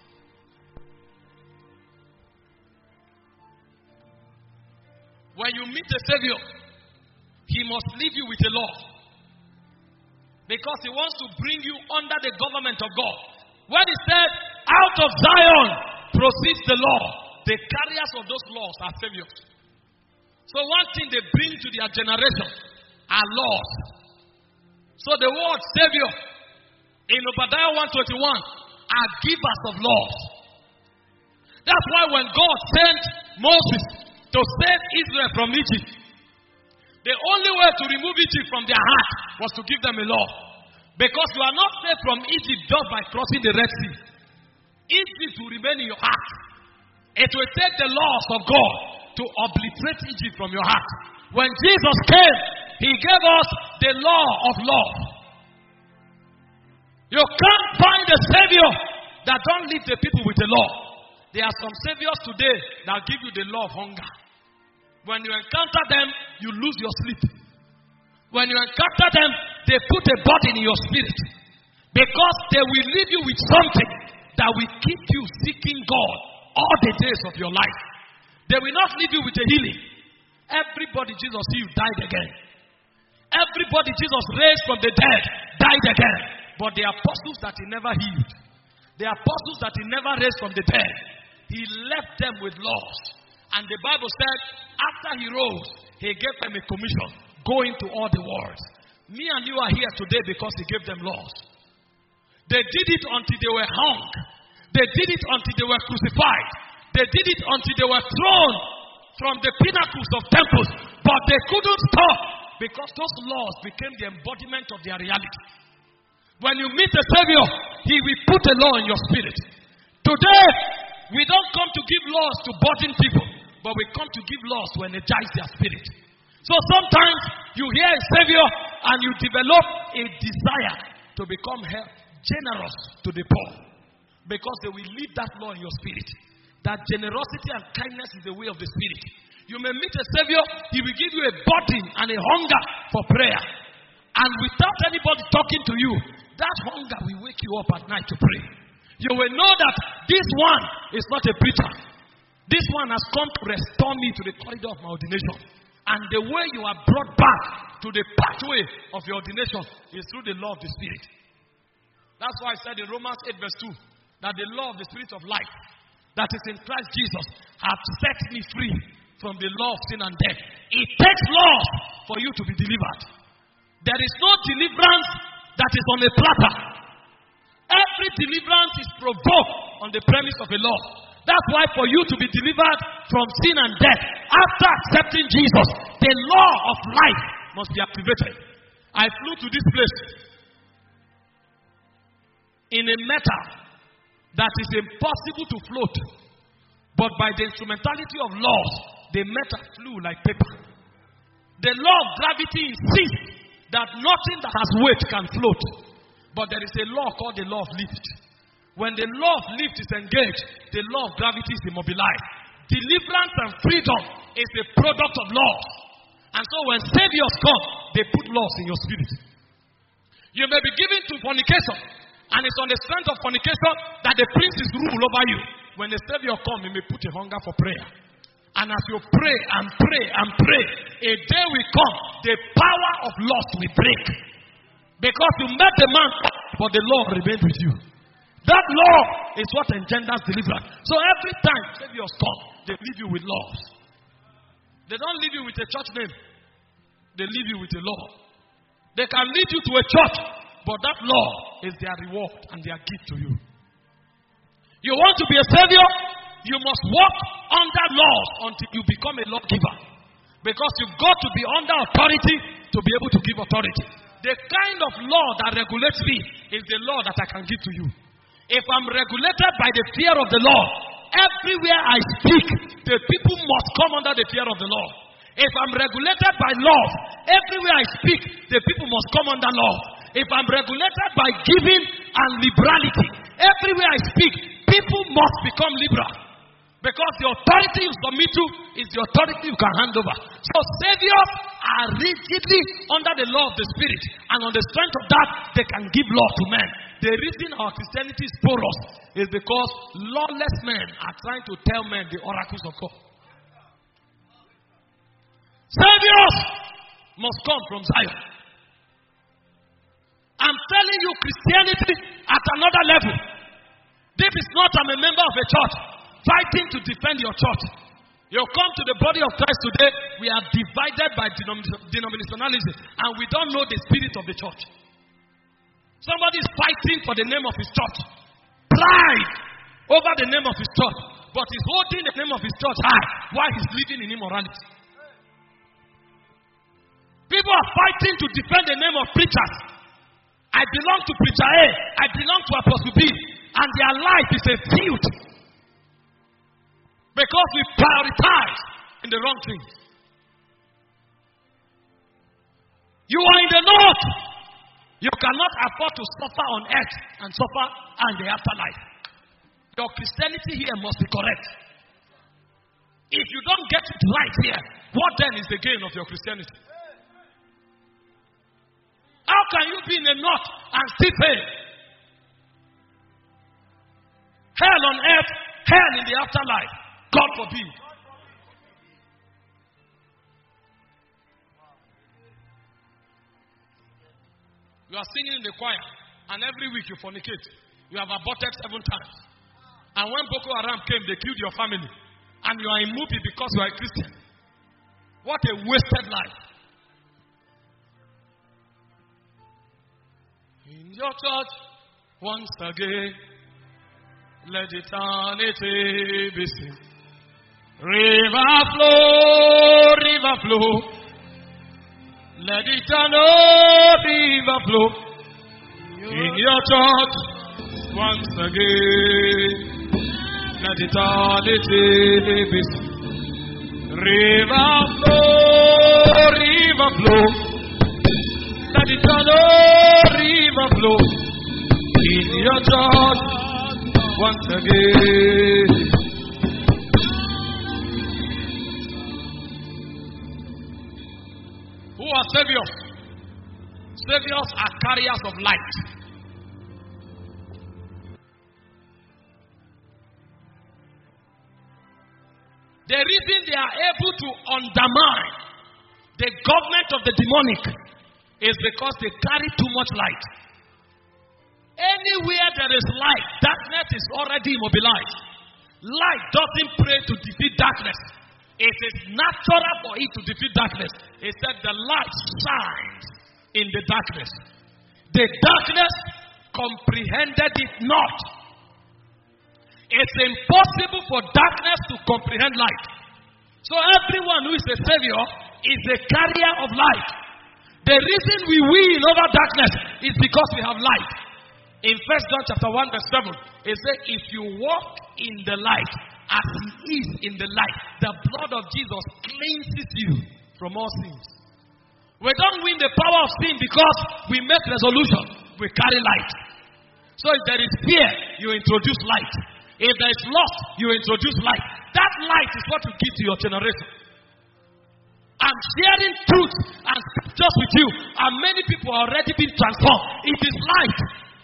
When you meet a savior, he must leave you with a law. Because he wants to bring you under the government of God. When he said, out of Zion proceeds the law, the carriers of those laws are saviors. So one thing they bring to their generation are laws. So the word savior in Obadiah 1:21 are givers of laws. That's why when God sent Moses to save Israel from Egypt, the only way to remove Egypt from their heart was to give them a law. Because you are not saved from Egypt just by crossing the Red Sea. Egypt will remain in your heart. It will take the laws of God to obliterate Egypt from your heart. When Jesus came, he gave us the law of love. You can't find a savior that don't leave the people with the law. There are some saviors today that give you the law of hunger. When you encounter them, you lose your sleep. When you encounter them, they put a burden in your spirit. Because they will leave you with something that will keep you seeking God all the days of your life. They will not leave you with a healing. Everybody Jesus healed died again. Everybody Jesus raised from the dead died again. But the apostles that he never healed, the apostles that he never raised from the dead, he left them with loss. And the Bible said, after he rose, he gave them a commission. Go into all the world. Me and you are here today because he gave them loss. They did it until they were hung. They did it until they were crucified. They did it until they were thrown from the pinnacles of temples. But they couldn't stop because those laws became the embodiment of their reality. When you meet the Savior, he will put a law in your spirit. Today, we don't come to give laws to burden people, but we come to give laws to energize their spirit. So sometimes you hear a Savior and you develop a desire to become generous to the poor, because they will leave that law in your spirit. That generosity and kindness is the way of the spirit. You may meet a Savior, he will give you a burden and a hunger for prayer. And without anybody talking to you, that hunger will wake you up at night to pray. You will know that this one is not a preacher. This one has come to restore me to the corridor of my ordination. And the way you are brought back to the pathway of your ordination is through the law of the Spirit. That's why I said in Romans 8 verse 2, that the law of the Spirit of life that is in Christ Jesus hath set me free from the law of sin and death. It takes law for you to be delivered. There is no deliverance that is on a platter. Every deliverance is provoked on the premise of a law. That's why for you to be delivered from sin and death, after accepting Jesus, the law of life must be activated. I flew to this place in a metal that is impossible to float. But by the instrumentality of laws, the metal flew like paper. The law of gravity insists that nothing that has weight can float. But there is a law called the law of lift. When the law of lift is engaged, the law of gravity is immobilized. Deliverance and freedom is a product of laws. And so when saviors come, they put laws in your spirit. You may be given to fornication, and it's on the strength of fornication that the princes rule over you. When the savior comes, he may put a hunger for prayer. And as you pray and pray and pray, a day will come, the power of lust will break. Because you met the man, but the law remains with you. That law is what engenders deliverance. So every time saviors come, they leave you with laws. They don't leave you with a church name. They leave you with a law. They can lead you to a church, but that law is their reward and their gift to you. You want to be a savior? You must walk under laws until you become a lawgiver. Because you've got to be under authority to be able to give authority. The kind of law that regulates me is the law that I can give to you. If I'm regulated by the fear of the law, everywhere I speak, the people must come under the fear of the law. If I'm regulated by law, everywhere I speak, the people must come under law. If I'm regulated by giving and liberality, everywhere I speak, people must become liberal. Because the authority you submit to is the authority you can hand over. So saviors are rigidly under the law of the Spirit. And on the strength of that, they can give law to men. The reason our Christianity is porous is because lawless men are trying to tell men the oracles of God. Saviors must come from Zion. I'm telling you, Christianity at another level. This is not I'm a member of a church fighting to defend your church. You come to the body of Christ today, we are divided by denominationalism, and we don't know the spirit of the church. Somebody is fighting for the name of his church. Pride over the name of his church. But he's holding the name of his church high while he's living in immorality. People are fighting to defend the name of preachers. I belong to preacher A. I belong to Apostle B. And their life is a feud. Because we prioritize in the wrong things. You are in the north. You cannot afford to suffer on earth and suffer in the afterlife. Your Christianity here must be correct. If you don't get it right here, what then is the gain of your Christianity? can you be in a knot and still pay? Hell on earth, hell in the afterlife. God forbid. You are singing in the choir, and every week you fornicate. You have aborted 7 times. And when Boko Haram came, they killed your family. And you are in movie because you are a Christian. What a wasted life. In your church, once again, let eternity be seen. River flow. Let eternal river flow. In your church, once again, let eternity be seen. River flow. Let eternal river flow. In your church, once again. Who are saviors? Saviors are carriers of light. The reason they are able to undermine the government of the demonic is because they carry too much light. Anywhere there is light, darkness is already immobilized. Light doesn't pray to defeat darkness. It is natural for it to defeat darkness. It said the light shines in the darkness. The darkness comprehended it not. It's impossible for darkness to comprehend light. So everyone who is a savior is a carrier of light. The reason we win over darkness is because we have light. In 1 John chapter 1 verse 7, it says, if you walk in the light as he is in the light, the blood of Jesus cleanses you from all sins. We don't win the power of sin because we make resolution. We carry light. So if there is fear, you introduce light. If there is lust, you introduce light. That light is what you give to your generation. I'm sharing truth and scriptures with you, and many people are already been transformed. It is light.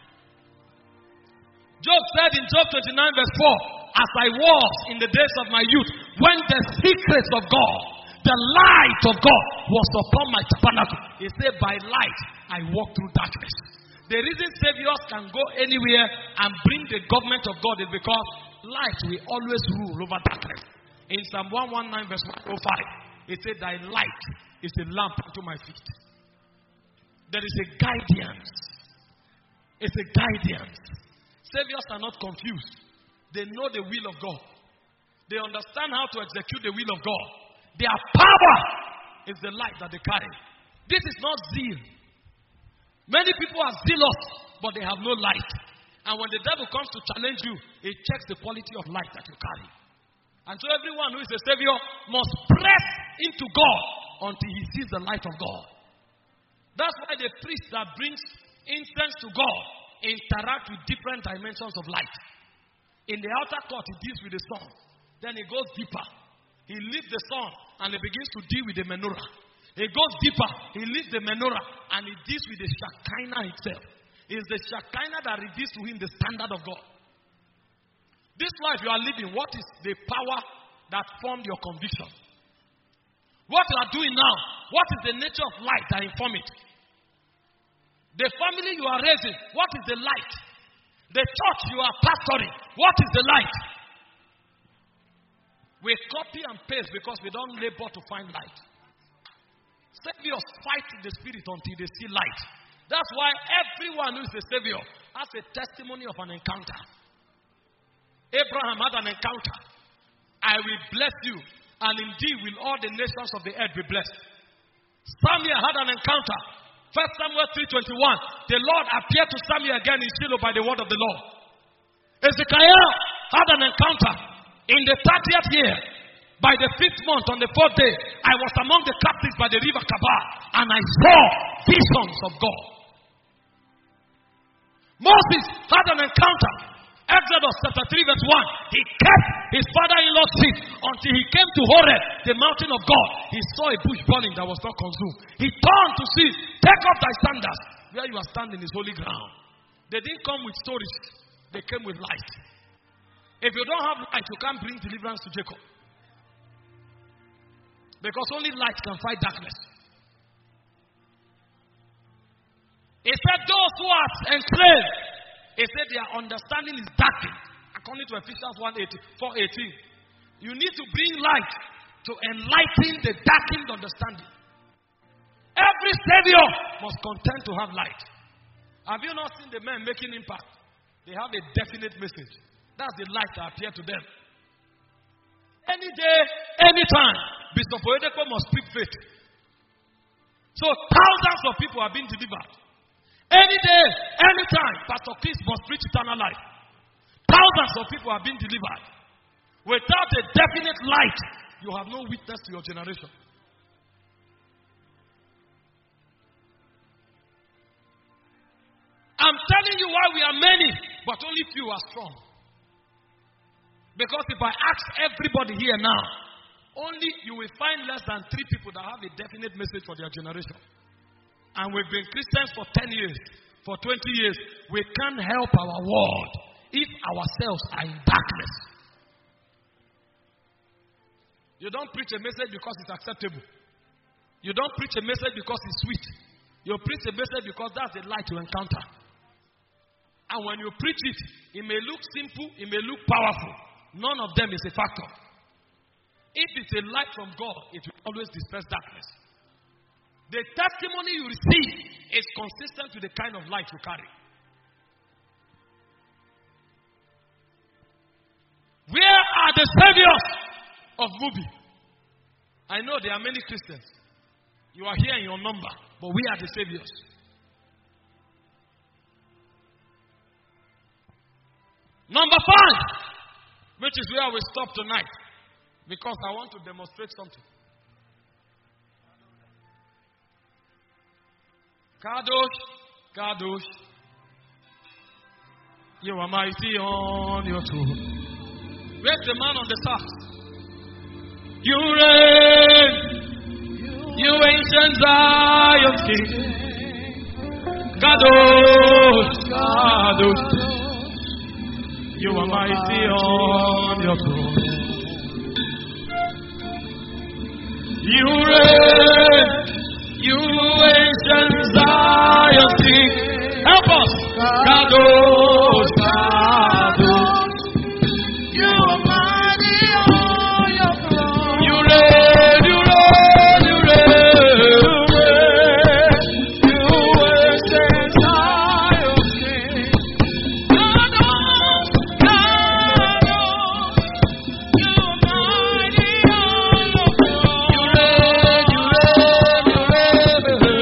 Job said in Job 29 verse 4, as I was in the days of my youth, when the secrets of God, the light of God was upon my tabernacle. He said, by light I walk through darkness. The reason saviors can go anywhere and bring the government of God is because light will always rule over darkness. In Psalm 119 verse 105, it said, thy light is a lamp unto my feet. There is a guidance. It's a guidance. Saviors are not confused. They know the will of God. They understand how to execute the will of God. Their power is the light that they carry. This is not zeal. Many people are zealous, but they have no light. And when the devil comes to challenge you, he checks the quality of light that you carry. And so everyone who is a savior must press into God until he sees the light of God. That's why the priest that brings incense to God interact with different dimensions of light. In the outer court, he deals with the sun. Then he goes deeper. He leaves the sun and he begins to deal with the menorah. He goes deeper. He leaves the menorah and he deals with the Shekinah itself. It is the Shekinah that reveals to him the standard of God. This life you are living, what is the power that formed your conviction? What you are doing now, what is the nature of light that inform it? The family you are raising, what is the light? The church you are pastoring, what is the light? We copy and paste because we don't labor to find light. Saviors fight in the spirit until they see light. That's why everyone who is a savior has a testimony of an encounter. Abraham had an encounter. I will bless you, and indeed will all the nations of the earth be blessed. Samuel had an encounter. 1 Samuel 3:21. The Lord appeared to Samuel again in Shiloh by the word of the Lord. Ezekiel had an encounter. In the 30th year, by the 5th month, on the 4th day, I was among the captives by the river Kabar, and I saw visions of God. Moses had an encounter. Exodus chapter 3 verse 1. He kept his father-in-law's sheep until he came to Horeb, the mountain of God. He saw a bush burning that was not consumed. He turned to see, take off thy sandals. where you are standing is holy ground. They didn't come with stories. They came with light. If you don't have light, you can't bring deliverance to Jacob. Because only light can fight darkness. He said, those who are enslaved, he said their understanding is darkened. According to Ephesians 4:18. You need to bring light to enlighten the darkened understanding. Every Savior must contend to have light. Have you not seen the men making impact? They have a definite message. That's the light that appeared to them. Any day, anytime, Bishop Oyedepo must speak faith. So thousands of people have been delivered. Any day, anytime, Pastor Chris must preach eternal life. Thousands of people have been delivered. Without a definite light, you have no witness to your generation. I'm telling you why we are many, but only few are strong. Because if I ask everybody here now, only you will find less than 3 people that have a definite message for their generation. And we've been Christians for 10 years, for 20 years. We can't help our world if ourselves are in darkness. You don't preach a message because it's acceptable. You don't preach a message because it's sweet. You preach a message because that's the light you encounter. And when you preach it, it may look simple, it may look powerful. None of them is a factor. If it's a light from God, it will always disperse darkness. The testimony you receive is consistent with the kind of light you carry. Where are the saviors of Mubi? I know there are many Christians. You are here in your number, but we are the saviors. Number 5, which is where we stop tonight, because I want to demonstrate something. Kadosh, Kadosh, you are mighty on your throne. Where's the man on the staff? You reign, you ancient Zion's King. Kadosh, Kadosh, you are mighty on your throne. You reign, you ancient Zion's King. Help us. Kadosh, Kadosh, you are mighty on your throne. You reign, you reign, you reign, you ancient Zion's King. Kadosh, Kadosh, you are mighty on your throne. You reign, you reign, you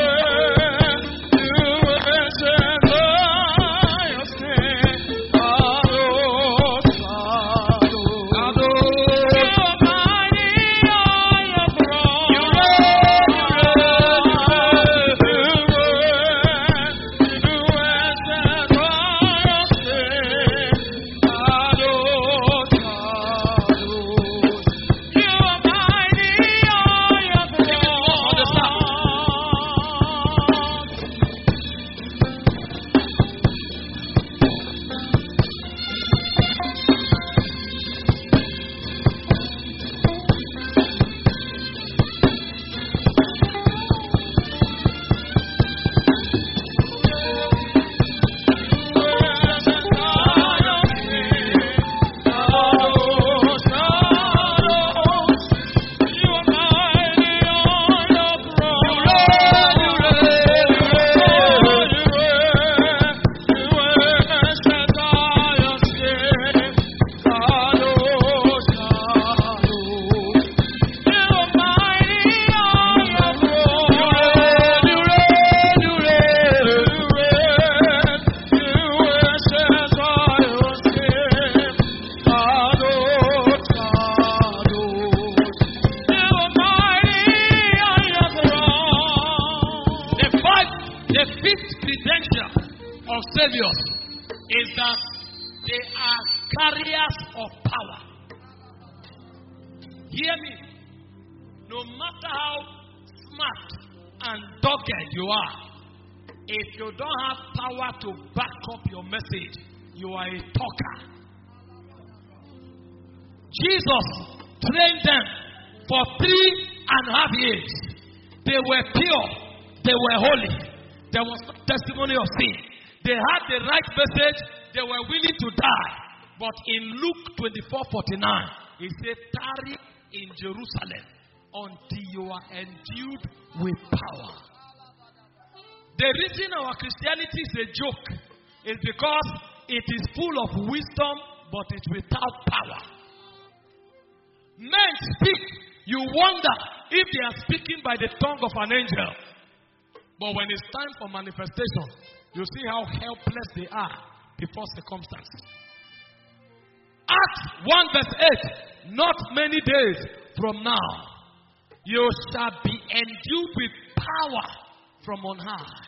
is that they are carriers of power. Hear me. No matter how smart and dogged you are, If you don't have power to back up your message, you are a talker. Jesus trained them for 3.5 years. They were pure. They were holy. There was no testimony of sin. They had the right message. They were willing to die. But in Luke 24:49, he said, tarry in Jerusalem until you are endued with power. The reason our Christianity is a joke is because it is full of wisdom, but it's without power. Men speak, you wonder if they are speaking by the tongue of an angel. But when it's time for manifestation, you see how helpless they are before circumstances. Acts 1:8, not many days from now, you shall be endued with power from on high.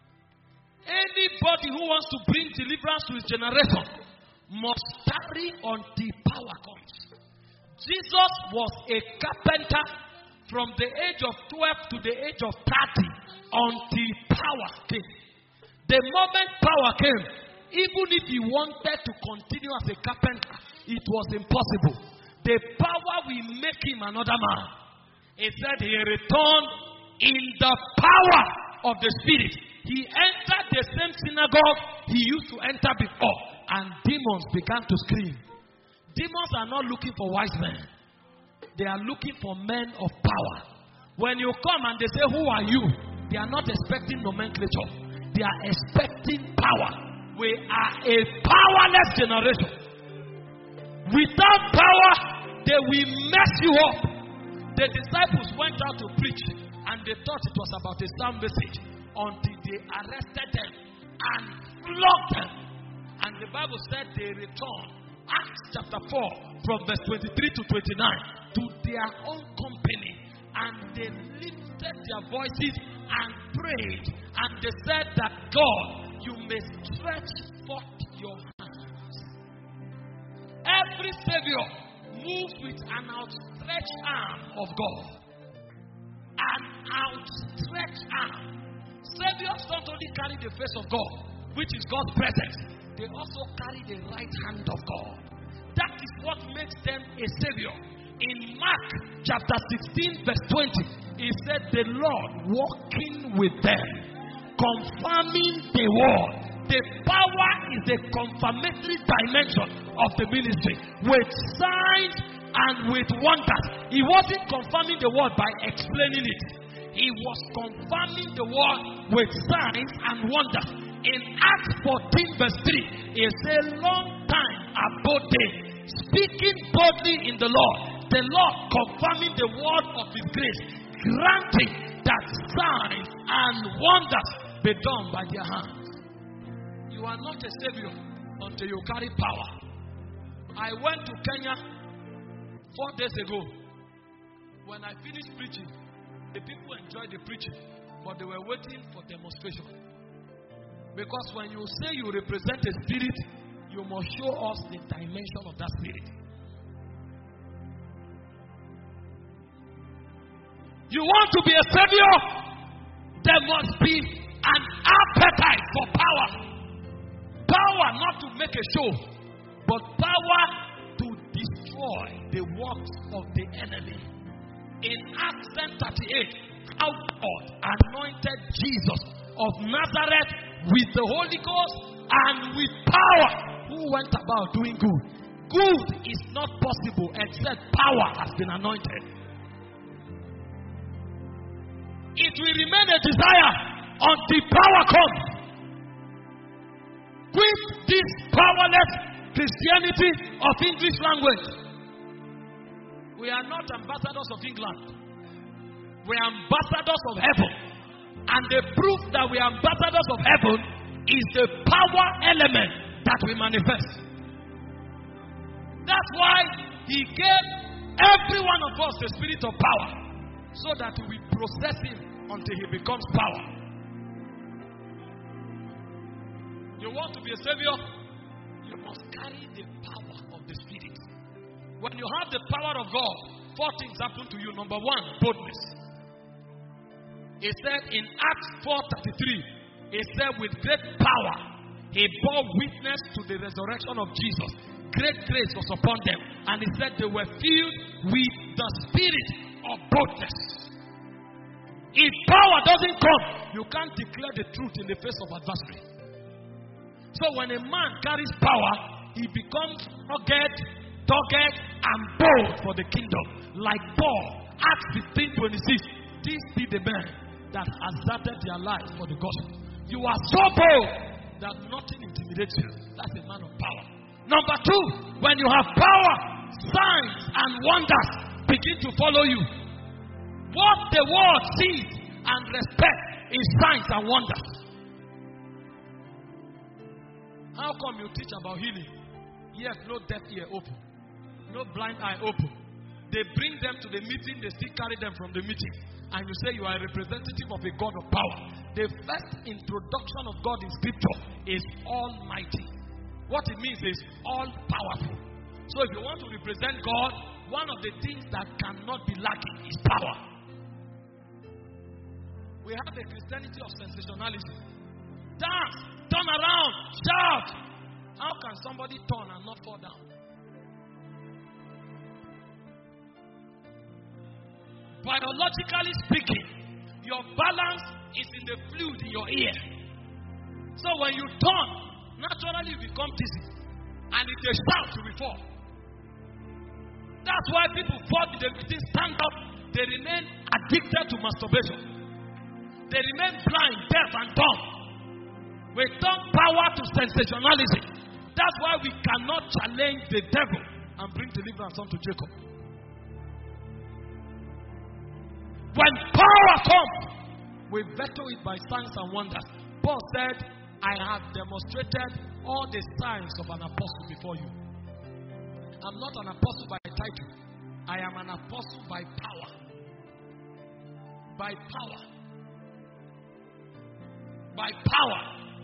Anybody who wants to bring deliverance to his generation must tarry until power comes. Jesus was a carpenter from the age of 12 to the age of 30 until power came. The moment power came, even if he wanted to continue as a carpenter, it was impossible. The power will make him another man. He said he returned in the power of the Spirit. He entered the same synagogue he used to enter before, and demons began to scream. Demons are not looking for wise men. They are looking for men of power. When you come and they say, who are you? They are not expecting nomenclature. They are expecting power. We are a powerless generation. Without power, they will mess you up. The disciples went out to preach, and they thought it was about a sound message until they arrested them and flogged them. And the Bible said they returned, Acts chapter 4, from verse 23 to 29, to their own company. And they lifted their voices and prayed. And they said that, God, you may stretch forth your hands. Every Savior moves with an outstretched arm of God. An outstretched arm. Saviors don't only carry the face of God, which is God's presence. They also carry the right hand of God. That is what makes them a Savior. In Mark chapter 16 verse 20, he said, the Lord walking with them, confirming the word. The power is the confirmatory dimension of the ministry, with signs and with wonders. He wasn't confirming the word by explaining it. He was confirming the word with signs and wonders. In Acts 14 verse 3, it says, long time abode they, speaking boldly in the Lord, the Lord confirming the word of his grace, granting that signs and wonders be done by their hands. You are not a Savior until you carry power. I went to Kenya 4 days ago. When I finished preaching, the people enjoyed the preaching, but they were waiting for demonstration. Because when you say you represent a spirit, you must show us the dimension of that spirit. You want to be a Savior? There must be an appetite for power. Power not to make a show, but power to destroy the works of the enemy. In Acts 10:38, how God anointed Jesus of Nazareth with the Holy Ghost and with power, who went about doing good. Good is not possible except power has been anointed. It will remain a desire until power comes. Quit this powerless Christianity of English language. We are not ambassadors of England. We are ambassadors of heaven. And the proof that we are ambassadors of heaven is the power element that we manifest. That's why he gave every one of us the spirit of power, so that we process him until he becomes power. You want to be a Savior? You must carry the power of the Spirit. When you have the power of God, 4 things happen to you. Number 1, boldness. He said in Acts 4:33, He said, with great power, he bore witness to the resurrection of Jesus. Great grace was upon them. And he said they were filled with the spirit of boldness. If power doesn't come, you can't declare the truth in the face of adversary. So when a man carries power, he becomes rugged, dogged, and bold for the kingdom. Like Paul, Acts 15:26. These be the men that hazarded their lives for the gospel. You are so bold that nothing intimidates you. That's a man of power. Number two, when you have power, signs and wonders begin to follow you. What the world sees and respects is signs and wonders. How come you teach about healing, yet no deaf ear open, no blind eye open? They bring them to the meeting, they still carry them from the meeting. And you say you are a representative of a God of power. The first introduction of God in scripture is almighty. What it means is all powerful. So if you want to represent God, one of the things that cannot be lacking is power. We have a Christianity of sensationalism. Dance, turn around, shout. How can somebody turn and not fall down? Biologically speaking, your balance is in the fluid in your ear. So when you turn, naturally you become dizzy. And if they shout, you will fall. That's why people fall, they stand up, they remain addicted to masturbation. They remain blind, deaf, and dumb. We turn power to sensationalism. That's why we cannot challenge the devil and bring deliverance unto Jacob. When power comes, we veto it by signs and wonders. Paul said, I have demonstrated all the signs of an apostle before you. I'm not an apostle by title. I am an apostle by power. By power. By power.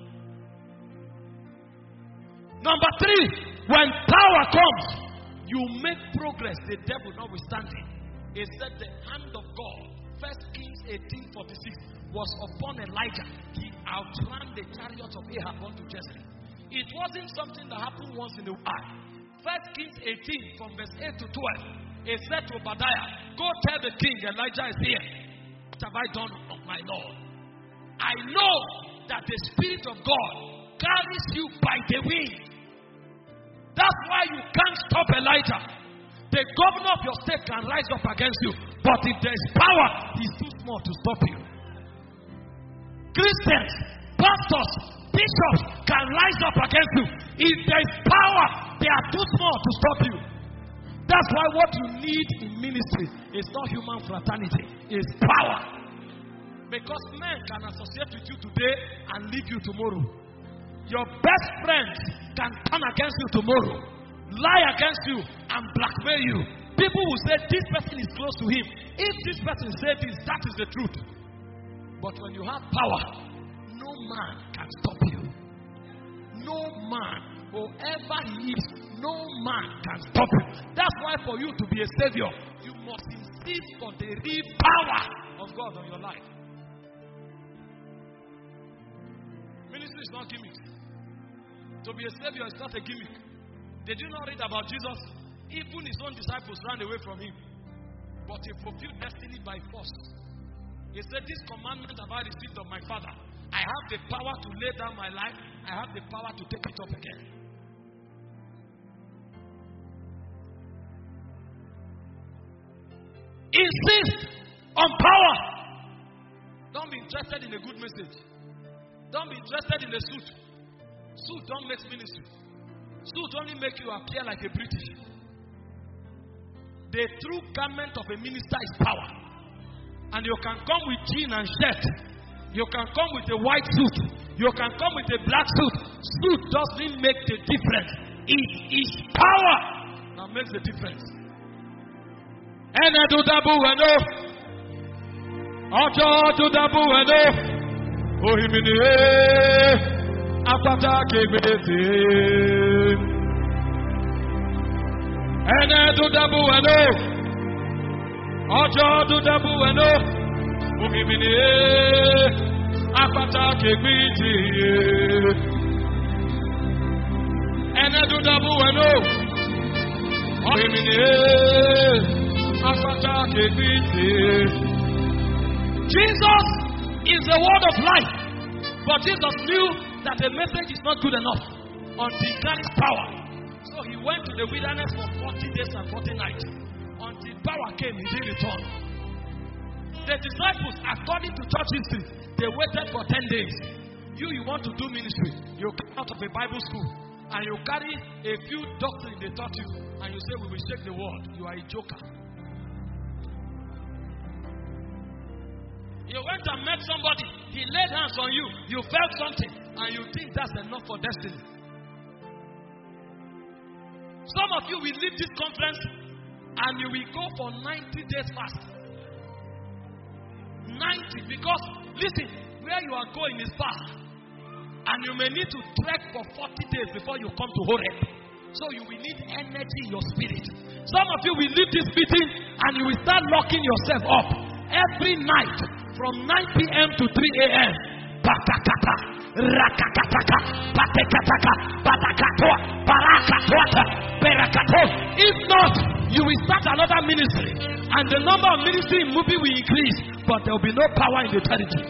Number three, when power comes, you make progress, the devil notwithstanding. He said the hand of God, 1 Kings 18:46, was upon Elijah. He outran the chariots of Ahab unto Jezreel. It wasn't something that happened once in a while. 1 Kings 18 from verse 8 to 12. He said to Obadiah, go tell the king Elijah is here. What have I done of my Lord? I know that the Spirit of God carries you by the wind. That's why you can't stop Elijah. The governor of your state can rise up against you. But if there is power, he's too small to stop you. Christians, pastors, bishops can rise up against you. If there is power, they are too small to stop you. That's why what you need in ministry is not human fraternity, it's power. Because men can associate with you today and leave you tomorrow. Your best friends can turn against you tomorrow, lie against you, and blackmail you. People will say this person is close to him. If this person said this, that is the truth. But when you have power, no man can stop you. No man, whoever he is, no man can stop you. That's why for you to be a savior, you must insist on the real power of God on your life. Ministry is not gimmicks. To be a savior is not a gimmick. Did you not read about Jesus? Even his own disciples ran away from him. But he fulfilled destiny by force. He said, this commandment have I received of my Father. I have the power to lay down my life. I have the power to take it up again. Insist on power. Don't be interested in a good message. Don't be interested in a suit. Suit don't make ministry. Suit only make you appear like a British. The true garment of a minister is power. And you can come with jean and shirt. You can come with a white suit. You can come with a black suit. Suit doesn't make the difference. It is power that makes the difference. Apata kebiti. Enedu dabu eno. Ohimine. Apata kebiti. Jesus is the word of life. But Jesus knew that the message is not good enough until he carries power. So he went to the wilderness for 40 days and 40 nights. Until power came, he didn't return. The disciples, according to church history, they waited for 10 days. You want to do ministry, you come out of a Bible school and you carry a few doctrines they taught you and you say we will shake the world. You are a joker. You went and met somebody, he laid hands on you, you felt something, and you think that's enough for destiny. Some of you will leave this conference and you will go for 90 days fast. 90, because listen, where you are going is far, and you may need to trek for 40 days before you come to Horeb. So you will need energy in your spirit. Some of you will leave this meeting and you will start locking yourself up every night from 9 p.m. to 3 a.m. Patakata, rakakataka, patekataka, patakatoa, parakatoata, perakato. If not, you will start another ministry, and the number of ministry in movie will increase, but there will be no power in the territory.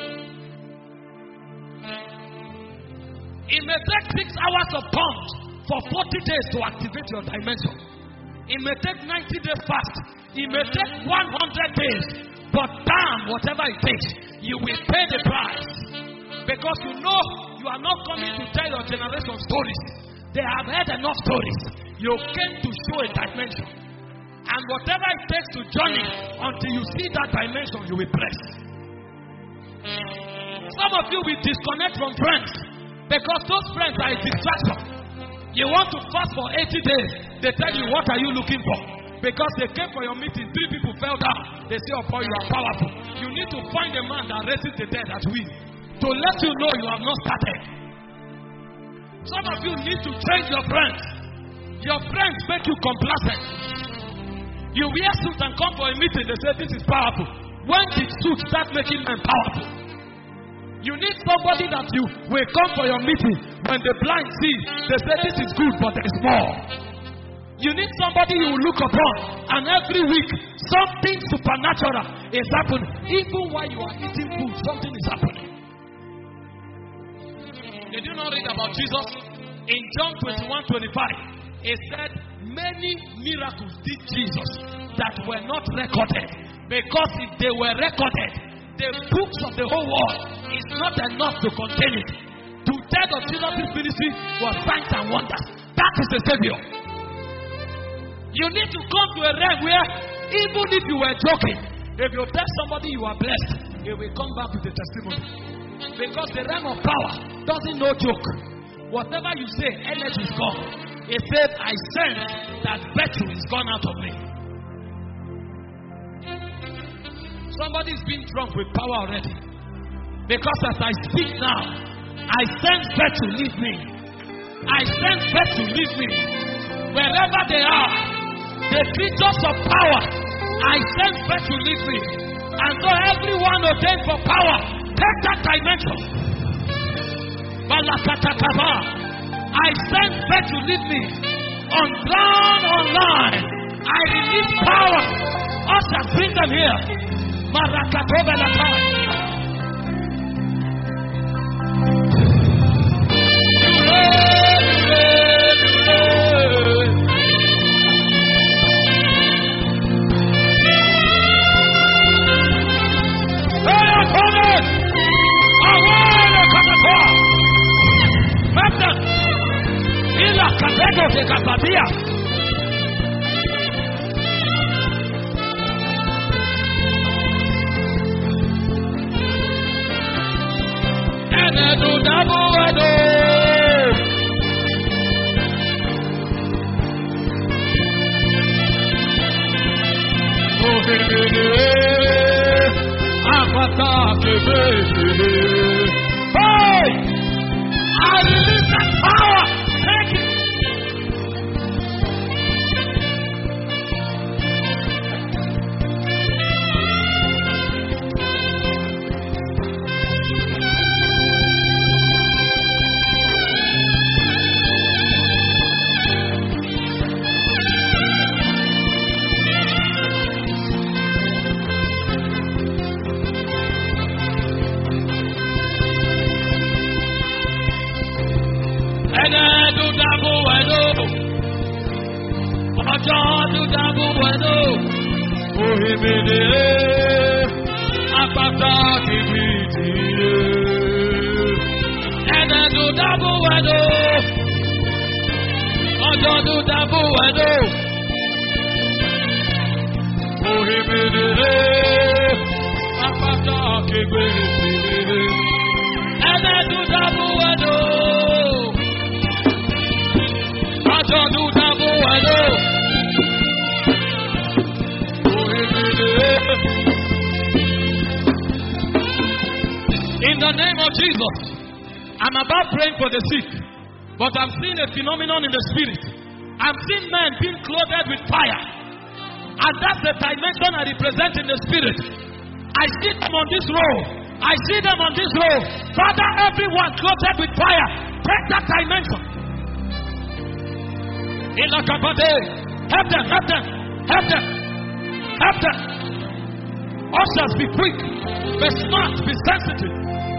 It may take 6 hours of pump for 40 days to activate your dimension. It may take 90 days fast. It may take 100 days. But damn, whatever it takes, you will pay the price. Because you know you are not coming to tell your generation stories. They have heard enough stories. You came to show a dimension. And whatever it takes to journey, until you see that dimension, you will press. Some of you will disconnect from friends, because those friends are a distraction. You want to fast for 80 days. They tell you, what are you looking for? Because they came for your meeting, 3 people fell down. They say, oh boy, you are powerful. You need to find a man that raises the dead that win, to let you know you have not started. Some of you need to change your friends. Your friends make you complacent. You wear suit and come for a meeting, they say this is powerful. When did suit start making men powerful? You need somebody that you will come for your meeting. When the blind see, they say this is good, but there is more. You need somebody you will look upon, and every week something supernatural is happening. Even while you are eating food, something is happening. Did you not read about Jesus in John 21:25? It said many miracles did Jesus that were not recorded, because if they were recorded, the books of the whole world is not enough to contain it. 2/3 of Jesus' ministry was signs and wonders. That is the Savior. You need to come to a realm where even if you were joking, if you tell somebody you are blessed, it will come back with a testimony. Because the realm of power doesn't know joke. Whatever you say, energy is gone. It said, I sense that virtue is gone out of me. Somebody is being drunk with power already. Because as I speak now, I sense virtue leave me. I sense virtue leave me. Wherever they are, the creatures of power, I sense virtue leave me. And so everyone ordained for power, take that dimension. I sense virtue leave me. On ground, online, I release power. Usher, bring them here. Hey! I release that power. Take it. Ojo du dabu weno. Ohimede. Apata kibiti. Ene du dabu weno. Ojo du dabu weno. Ohimede. Apata kibiti. Ene du dabu weno. Ojo du dabu weno. In the name of Jesus, I'm about praying for the sick, but I'm seeing a phenomenon in the spirit. I'm seeing men being clothed with fire, and that's the dimension I represent in the spirit. I see them on this row. I see them on this row. Father, everyone clothed with fire, take that dimension. In the kapade, help them, help them, help them, help them. Ushers, be quick, be smart, be sensitive.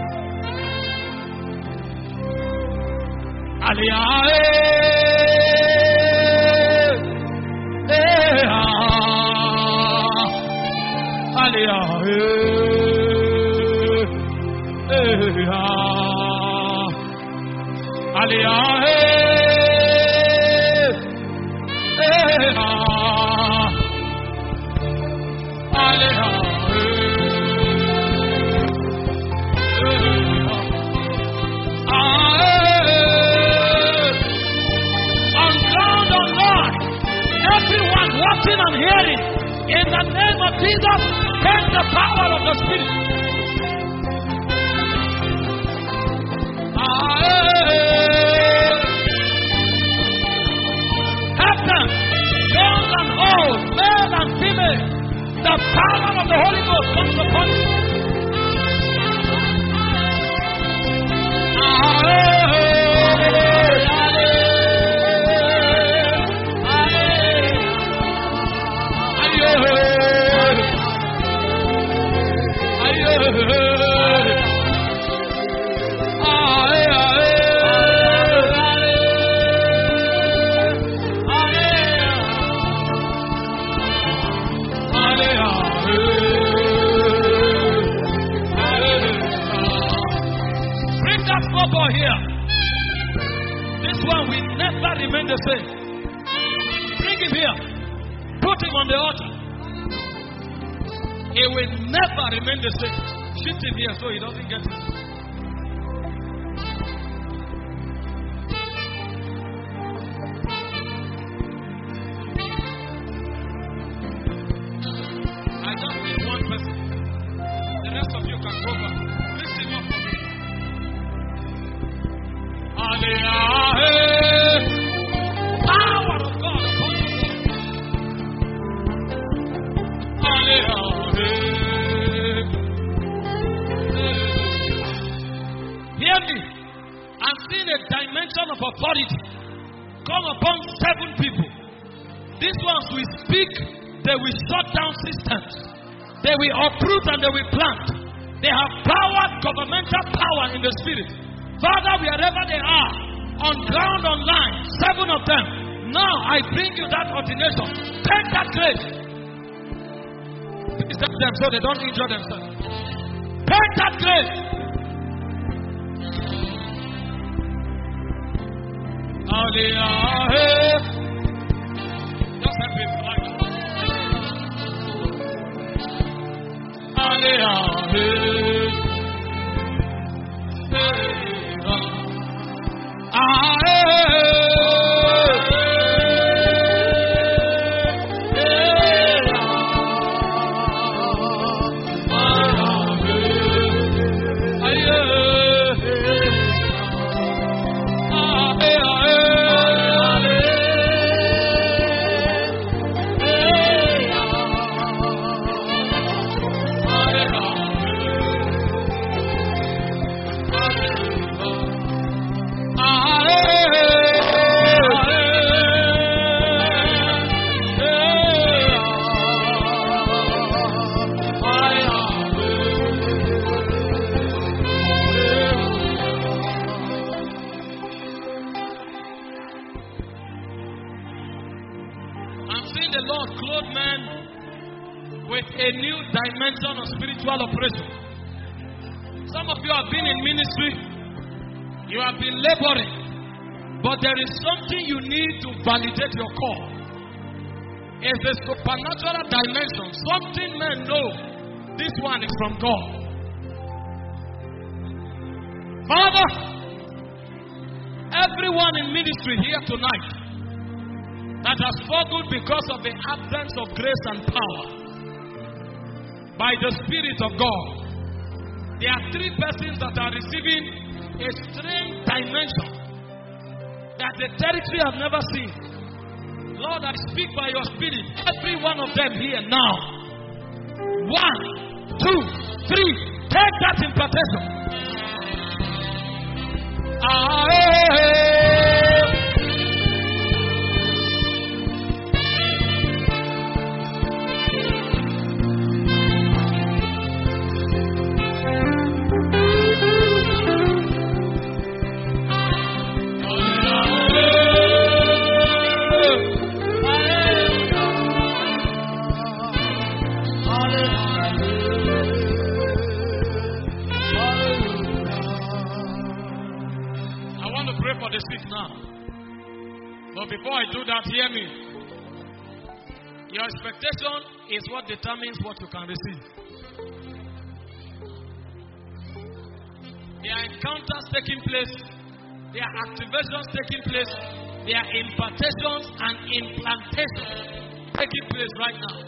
Aliyah, Aliyah, watching and hearing, in the name of Jesus, take the power of the Spirit. Help them, young and old, male and female. The power of the Holy Ghost comes upon you. Here. This one will never remain the same. Bring him here. Put him on the altar. He will never remain the same. Shift him here so he doesn't get it. I just need one person. The rest of you can go back. Lift him up for me. Power of God upon you. Hear me. I'm seeing a dimension of authority come upon 7 people. These ones will speak, they will shut down systems. They will uproot and they will plant. They have power, governmental power in the spirit. Father, wherever they are, on ground, online, 7 of them. Now I bring you that ordination. Take that grace. Please help them so they don't injure themselves. Take that grace. Just help him like seen the Lord clothe men with a new dimension of spiritual operation. Some of you have been in ministry, you have been laboring, but there is something you need to validate your call. It's a supernatural dimension. Something men know this one is from God. Father, everyone in ministry here tonight that has struggled because of the absence of grace and power by the Spirit of God, there are 3 persons that are receiving a strange dimension that the territory have never seen. Lord, I speak by your Spirit, every one of them here now. 1, 2, 3, take that impartation. Before I do that, hear me. Your expectation is what determines what you can receive. There are encounters taking place, there are activations taking place, there are impartations and implantations taking place right now.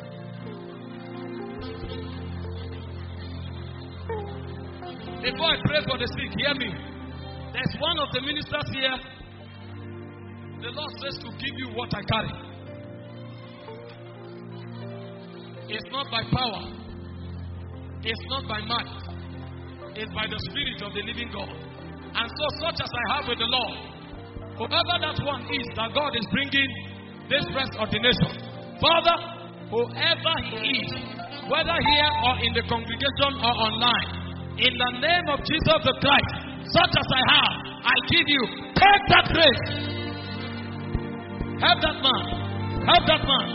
Before I pray for the sick, hear me. There's one of the ministers here. The Lord says to give you what I carry. It's not by power. It's not by might. It's by the Spirit of the living God. And so, such as I have with the Lord, whoever that one is that God is bringing this first ordination, Father, whoever he is, whether here or in the congregation or online, in the name of Jesus the Christ, such as I have, I give you, take that grace. Help that man. Help that man.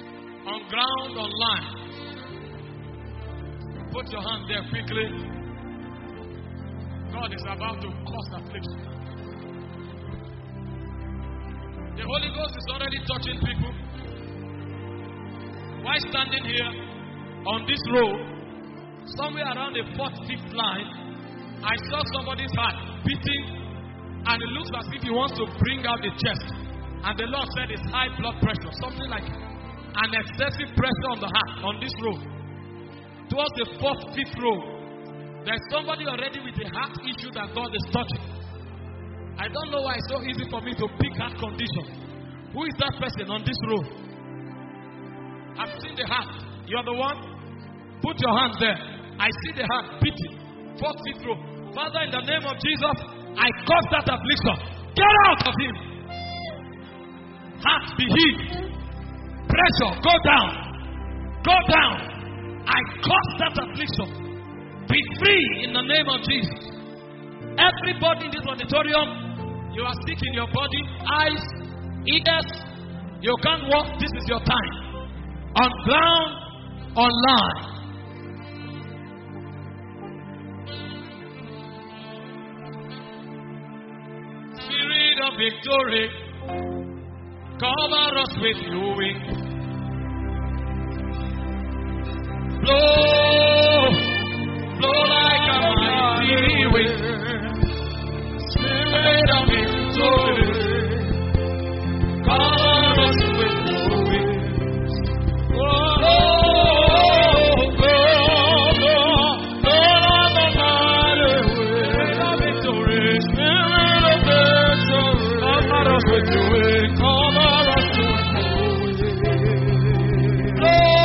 Put your hand there quickly. God is about to cause affliction. The Holy Ghost is already touching people. While standing here on this road, somewhere around the 4th, 5th line, I saw somebody's heart beating, and it looks as if he wants to bring out the chest. And the Lord said it's high blood pressure, something like an excessive pressure on the heart on this road. Towards the 4th, 5th row, there's somebody already with a heart issue that God is touching. I don't know why it's so easy for me to pick heart condition. Who is that person on this row? I've seen the heart. You're the one? Put your hands there. I see the heart beating. 4th, 5th row. Father, in the name of Jesus, I cause that affliction. Get out of him. Heart be healed. Pressure, go down. Go down. I cause that affliction. Be free in the name of Jesus. Everybody in this auditorium, you are sick in your body, eyes, ears, you can't walk. This is your time. On ground, online. Spirit of victory, cover us with your wings. Blow, blow like a mighty wind. Spirit of victory, cover us with your wings. Blow, blow, blow, blow like a mighty wind. Spirit of victory, Spirit of victory, cover us with your wings. Cover us with your wings. Blow.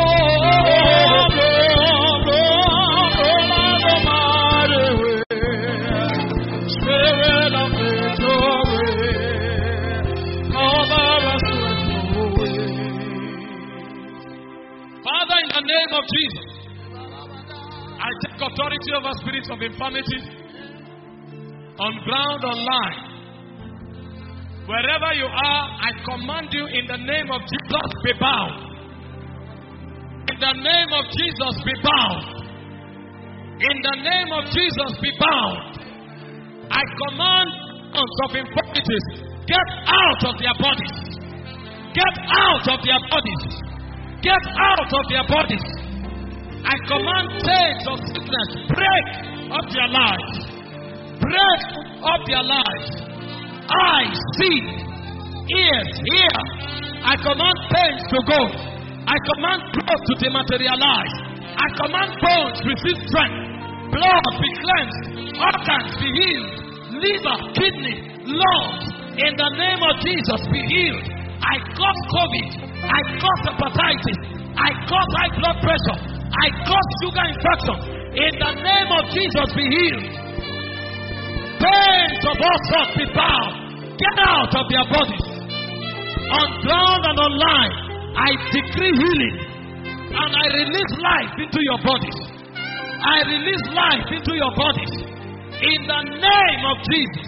Name of Jesus, I take authority over spirits of infirmity on ground, online. Wherever you are, I command you in the name of Jesus, be bound. In the name of Jesus, be bound. In the name of Jesus, be bound. I command of infirmities, get out of their bodies. Get out of their bodies. Get out of their bodies. I command chains of sickness, break up their lives. Break up their lives. Eyes see, ears hear. I command pains to go. I command growth to dematerialize. I command bones receive strength. Blood be cleansed. Organs be healed. Liver, kidney, lungs. In the name of Jesus, be healed. I cause COVID. I cause hepatitis. I cause high blood pressure. I cause sugar infection. In the name of Jesus, be healed. Pains of all sorts be bound. Get out of their bodies. On ground and online, I decree healing. And I release life into your bodies. I release life into your bodies. In the name of Jesus.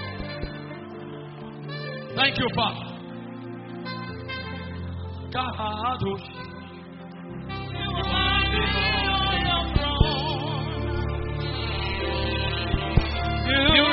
Thank you, Father. You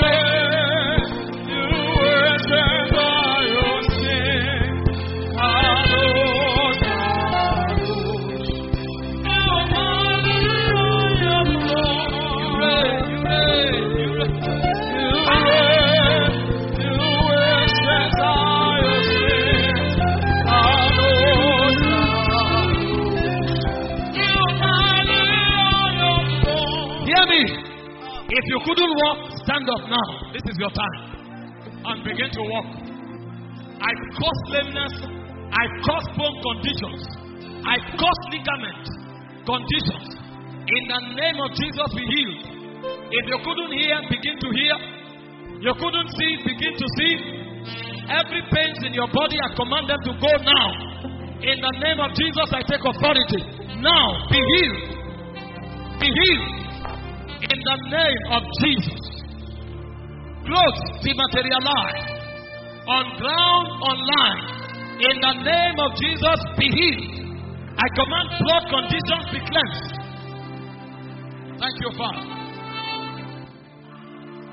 If you couldn't walk, stand up now. This is your time. And begin to walk. I cause lameness. I cause bone conditions. I cause ligament conditions. In the name of Jesus, be healed. If you couldn't hear, begin to hear. You couldn't see, begin to see. Every pain in your body, I command them to go now. In the name of Jesus, I take authority. Now, be healed. Be healed. In the name of Jesus. Growth dematerialize. On ground, online. In the name of Jesus, be healed. I command blood conditions be cleansed. Thank you, Father.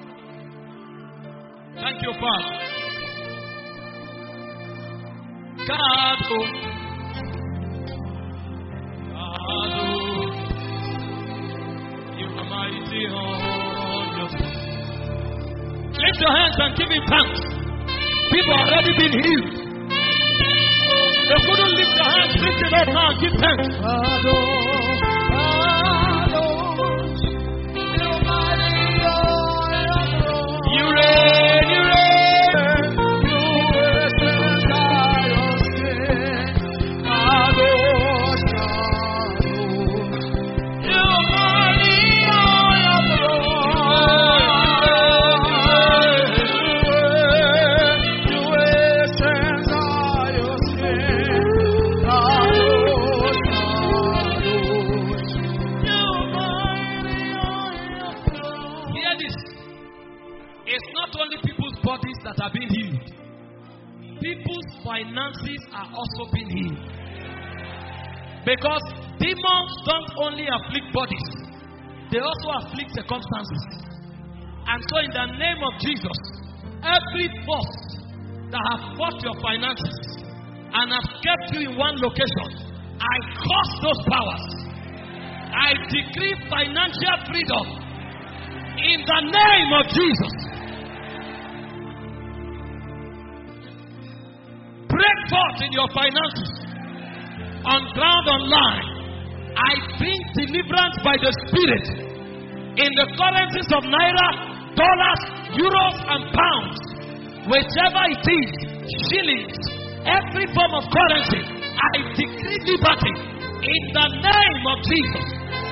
you, Father. God, oh. God, oh. You are mighty on your throne. Lift your hands and give him thanks. People have already been healed. They couldn't lift their hands. Lift it up now and give thanks. God, oh. That are being healed. People's finances are also being healed. Because demons don't only afflict bodies, they also afflict circumstances. And so in the name of Jesus, every force that has fought your finances and has kept you in one location, I curse those powers. I decree financial freedom in the name of Jesus. Break forth in your finances, on ground, online. I bring deliverance by the Spirit in the currencies of naira, dollars, euros, and pounds, whichever it is, shillings, every form of currency. I decree liberty in the name of Jesus.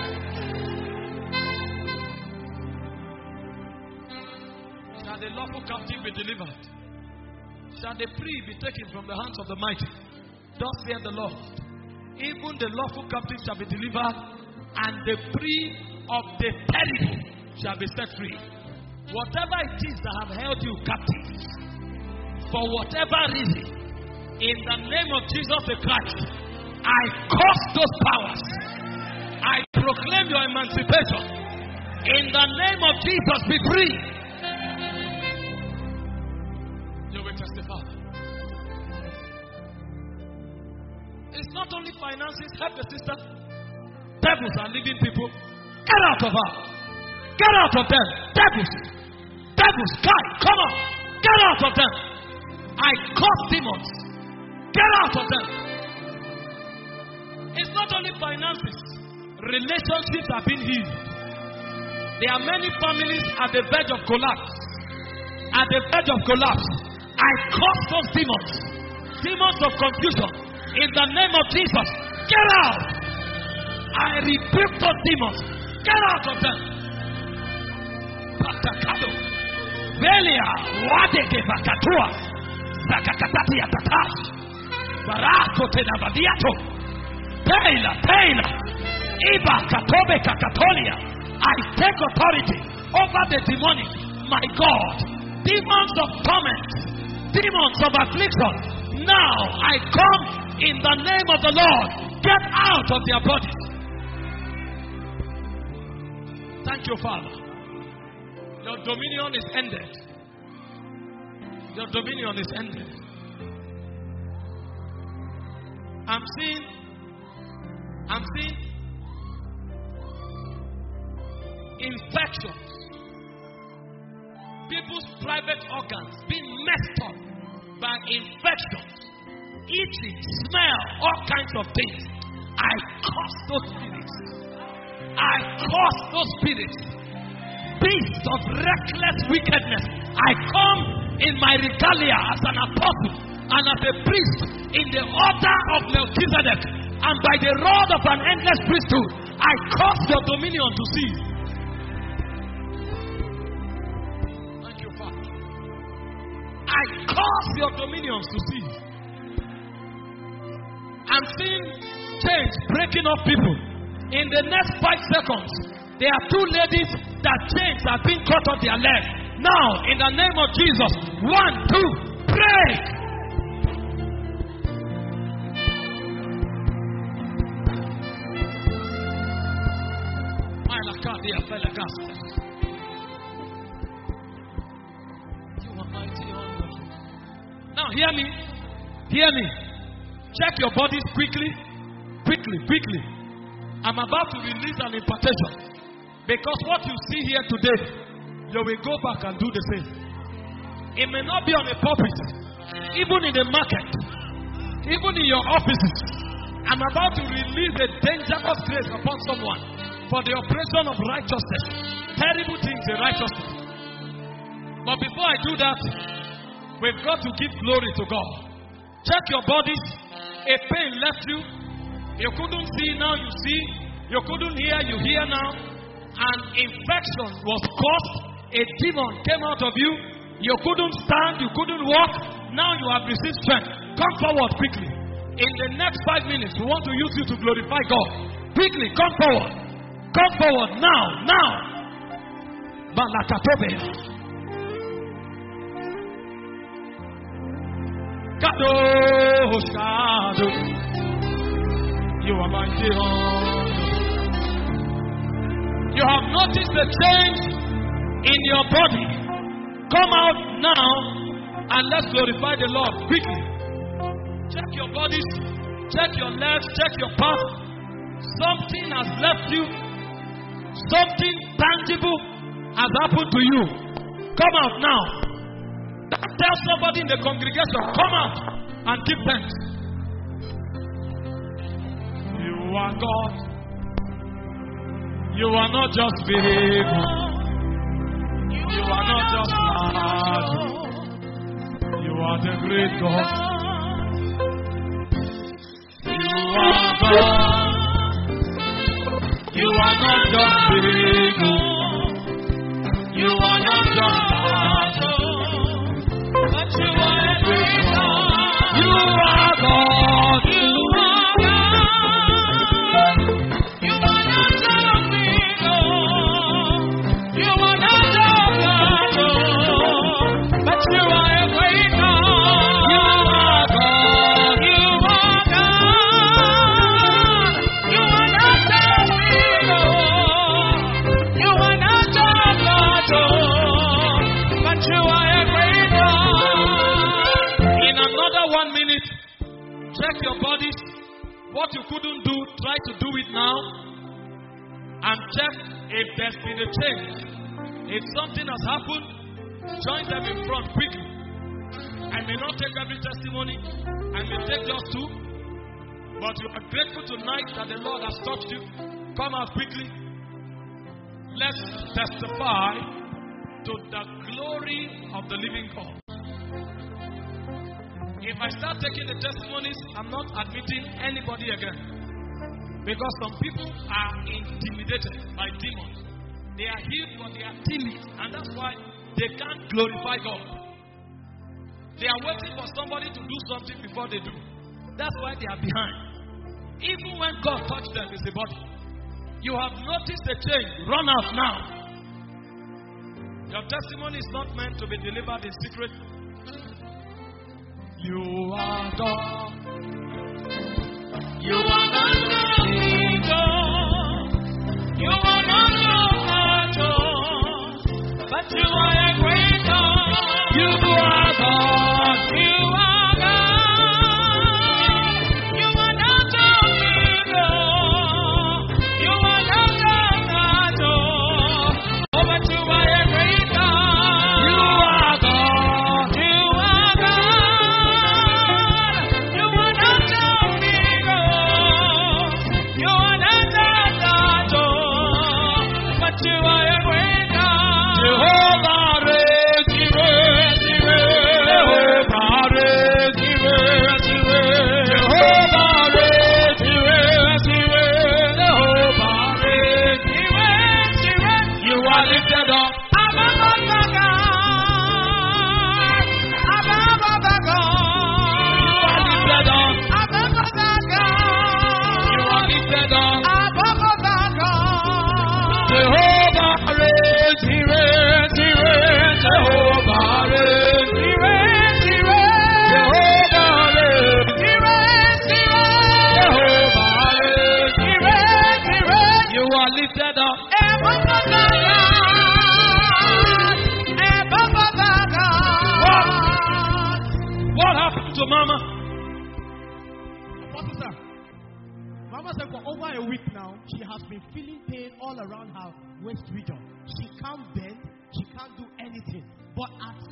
Shall the lawful captive be delivered? Shall the prey be taken from the hands of the mighty? Thus saith the Lord. Even the lawful captive shall be delivered, and the prey of the terrible shall be set free. Whatever it is that have held you captive, for whatever reason, in the name of Jesus the Christ, I curse those powers. I proclaim your emancipation. In the name of Jesus, be free. It's not only finances. Help the sister. Devils are leading people. Get out of her. Get out of them. Devils. Devils. Come on. Get out of them. I curse demons. Get out of them. It's not only finances. Relationships are being healed. There are many families at the verge of collapse. At the verge of collapse. I curse those demons. Demons of confusion. In the name of Jesus, get out. I rebuke those demons. Get out of them. Patakado. Velia. Wadeke Bakatua. Zakakatati Atatash. Barako Tenabadiato. Taylor. Iba Katobe Kakatolia. I take authority over the demonic. My God. Demons of torment. Demons of affliction. Now I come in the name of the Lord. Get out of their bodies. Thank you, Father. Your dominion is ended. Your dominion is ended. I'm seeing infections. People's private organs being messed up by infections, itching, smell, all kinds of things. I curse those spirits. I curse those spirits. Beasts of reckless wickedness. I come in my regalia as an apostle and as a priest in the order of Melchizedek, and by the rod of an endless priesthood, I curse your dominion to cease. Thank you, Father. I cause your dominions to cease. I'm seeing chains breaking off people. In the next 5 seconds, there are 2 ladies that chains are being cut off their legs. Now, in the name of Jesus, 1, 2, break! You are mighty. Now hear me. Hear me. Check your bodies quickly. Quickly. I'm about to release an impartation. Because what you see here today, you will go back and do the same. It may not be on a pulpit, even in the market, even in your offices. I'm about to release a dangerous grace upon someone for the operation of righteousness. Terrible things in righteousness. But before I do that, we've got to give glory to God. Check your bodies. A pain left you. You couldn't see, now you see. You couldn't hear, you hear now. An infection was caused. A demon came out of you. You couldn't stand, you couldn't walk. Now you have received strength. Come forward quickly. In the next 5 minutes, we want to use you to glorify God. Quickly, come forward. Come forward now. Balakatobe. Shadow. You are my dear. You have noticed the change in your body. Come out now and let's glorify the Lord quickly. Check your bodies, check your legs, check your path. Something has left you. Something tangible has happened to you. Come out now. Tell somebody in the congregation, come out and give thanks. You are God. You are not just big. You are not just large. You are the great God. You are God. You are not just big. You are not just large. But you are a great God. You are God. You are God. You are not just big. You are not just large. But you are a great God. You are God. You are God. You are not just big. You are not just large. But you are a great God. In another 1 minute, check your bodies. What you couldn't do, try to do it now. And check if there's been a change. If something has happened, join them in front quickly. I may not take every testimony. I may take just 2. But you are grateful tonight that the Lord has touched you. Come out quickly. Let's testify to the glory of the living God. If I start taking the testimonies, I'm not admitting anybody again. Because some people are intimidated by demons. They are healed, but they are timid. And that's why they can't glorify God. They are waiting for somebody to do something before they do. That's why they are behind. Even when God touched them, it's the body. You have noticed a change. Run out now. Your testimony is not meant to be delivered in secret. You are God. You are not your God. You are not your God. But you are a great God. You are God. You are God. You are not your God. You are not your God. Oh, but you are a great God. You are God. You are God. You are not your God. You are not your God. But you are a great God. Jehovah, Jireh, Jireh.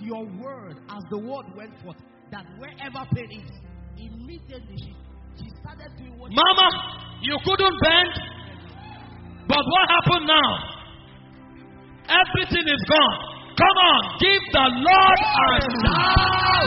your word, as the word went forth, that wherever pain is, immediately she started doing what. Mama, you couldn't bend, but what happened now? Everything is gone. Come on, give the Lord a shout.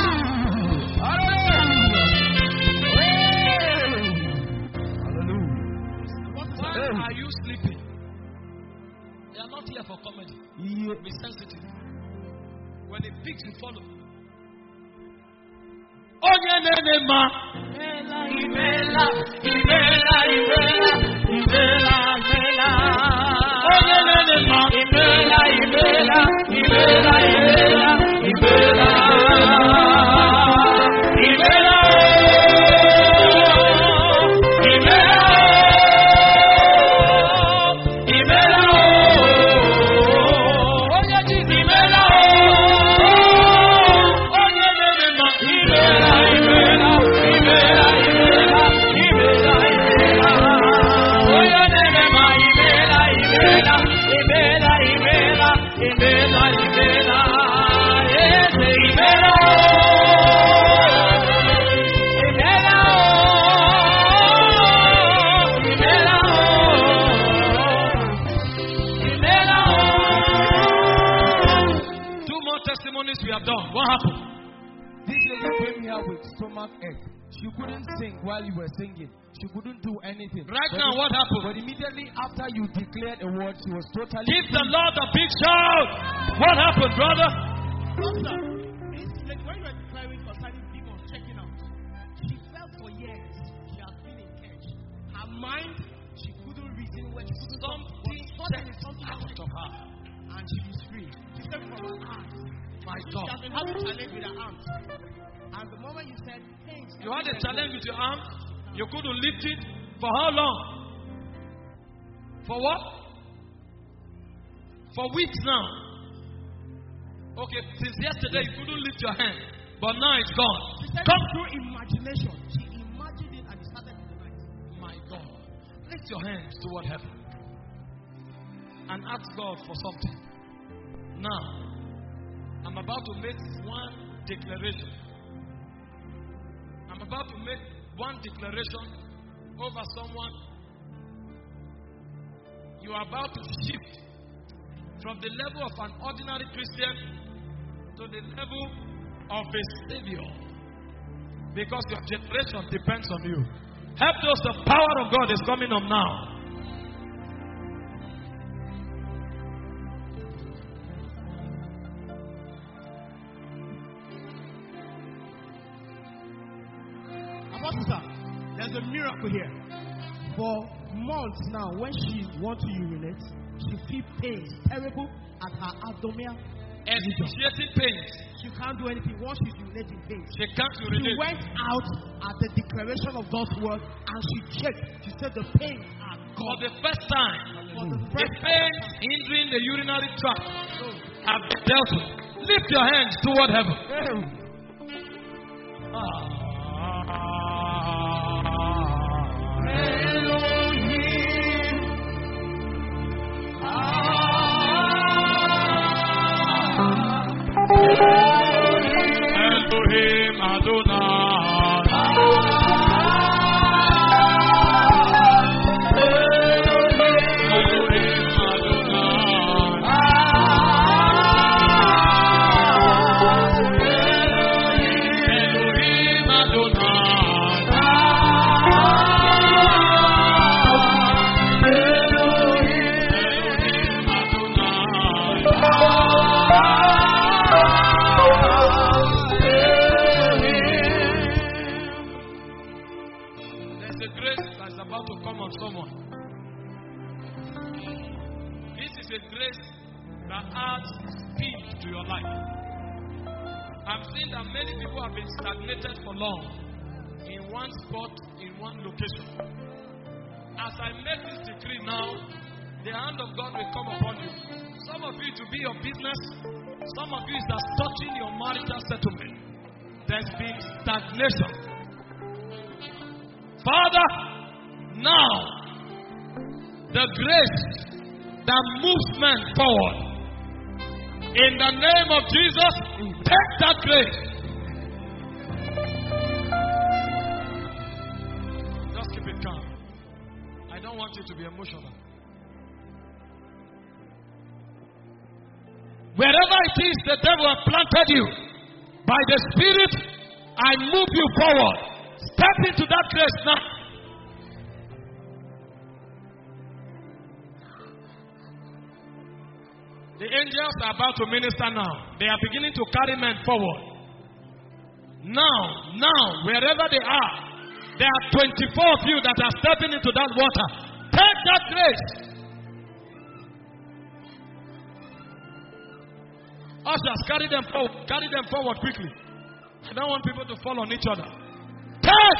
Why are you sleeping? They are not here for comedy. Be sensitive. When it picks, you follow. We have done. What happened? This lady came here with stomach ache. She couldn't sing while you were singing. She couldn't do anything. Now, what happened? But immediately after you declared a word, she was totally. Give the Lord a big shout. What happened, brother? Doctor, this lady, when you were declaring concerning demons checking out, she felt for years she has been in church. Her mind, she couldn't reason when she couldn't something out of her, and she is free. She said from her heart. My She God. has been having a challenge with her arms. And the moment you said, hey, You had a challenge with your arm. You couldn't lift it. For how long? For what? For weeks now. Okay, since yesterday you couldn't lift your hand. But now it's gone. She said Come through imagination. She imagined it and it started in the night. My God. Lift your hands toward heaven. And ask God for something. Now, I'm about to make one declaration. I'm about to make one declaration over someone. You are about to shift from the level of an ordinary Christian to the level of a Savior. Because your generation depends on you. Help those, the power of God is coming up now. There's a miracle here. For months now, when she wants to urinate, she feels pains, terrible at her abdomen. Excruciating pains. She can't do anything. Once she's urinating pains. She can't urinate. She went out at the declaration of God's word and she checked. She said the pains are gone. For the first time, the pains hindering the urinary tract have been dealt with. Lift your hands toward heaven. Elohim Adonai. Elohim a grace that adds speed to your life. I've seen that many people have been stagnated for long in one spot, in one location. As I make this decree now, the hand of God will come upon you. Some of you to be your business, some of you is that's touching your marital settlement. There's been stagnation. Father, now the grace that moves men forward, In the name of Jesus, take that grace. Just keep it calm. I don't want you to be emotional. Wherever it is the devil has planted you, by the Spirit, I move you forward. Step into that grace now. The angels are about to minister now. They are beginning to carry men forward. Now, wherever they are, there are 24 of you that are stepping into that water. Take that grace. Ushers, carry them forward. Carry them forward quickly. I don't want people to fall on each other. Take.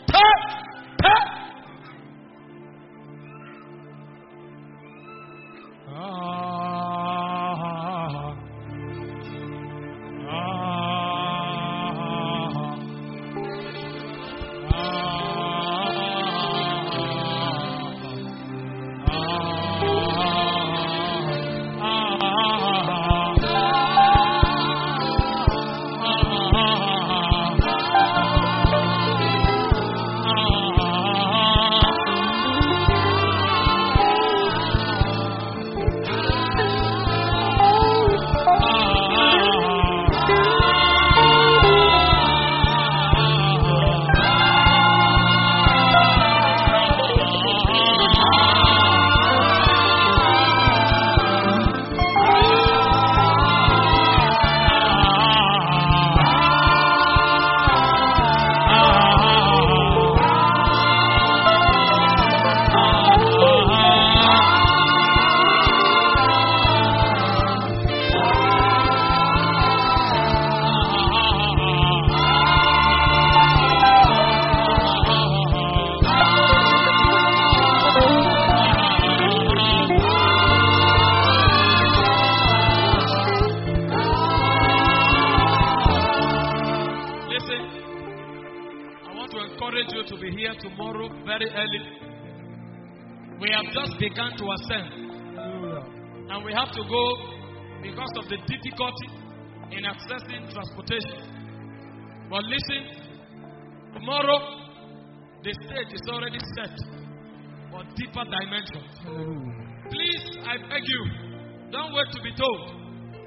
Began to ascend, and we have to go because of the difficulty in accessing transportation. But listen, tomorrow the stage is already set for deeper dimensions. Please, I beg you, don't wait to be told.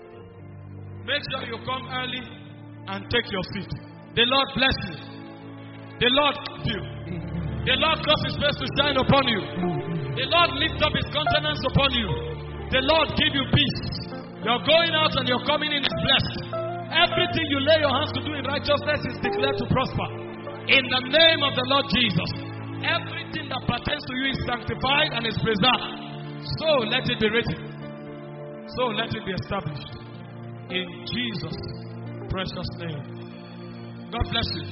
Make sure you come early and take your seat. The Lord bless you. The Lord keep you. The Lord cause His face to shine upon you. The Lord lift up His countenance upon you. The Lord give you peace. Your going out and your coming in is blessed. Everything you lay your hands to do in righteousness is declared to prosper. In the name of the Lord Jesus. Everything that pertains to you is sanctified and is preserved. So let it be written. So let it be established. In Jesus' precious name. God bless you.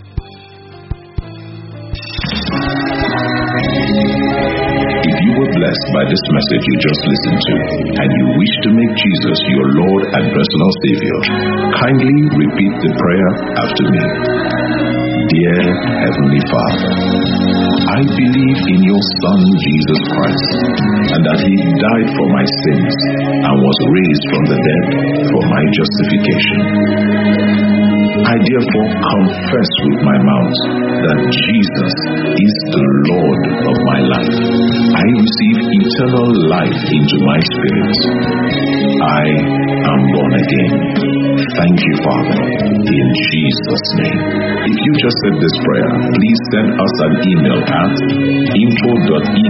If you were blessed by this message you just listened to, and you wish to make Jesus your Lord and personal Savior, kindly repeat the prayer after me. Dear Heavenly Father, I believe in your Son Jesus Christ, and that He died for my sins and was raised from the dead for my justification. I therefore confess with my mouth that Jesus is the Lord of my life. I receive eternal life into my spirit. I am born again. Thank you, Father, in Jesus' name. If you just said this prayer, please send us an email at info.e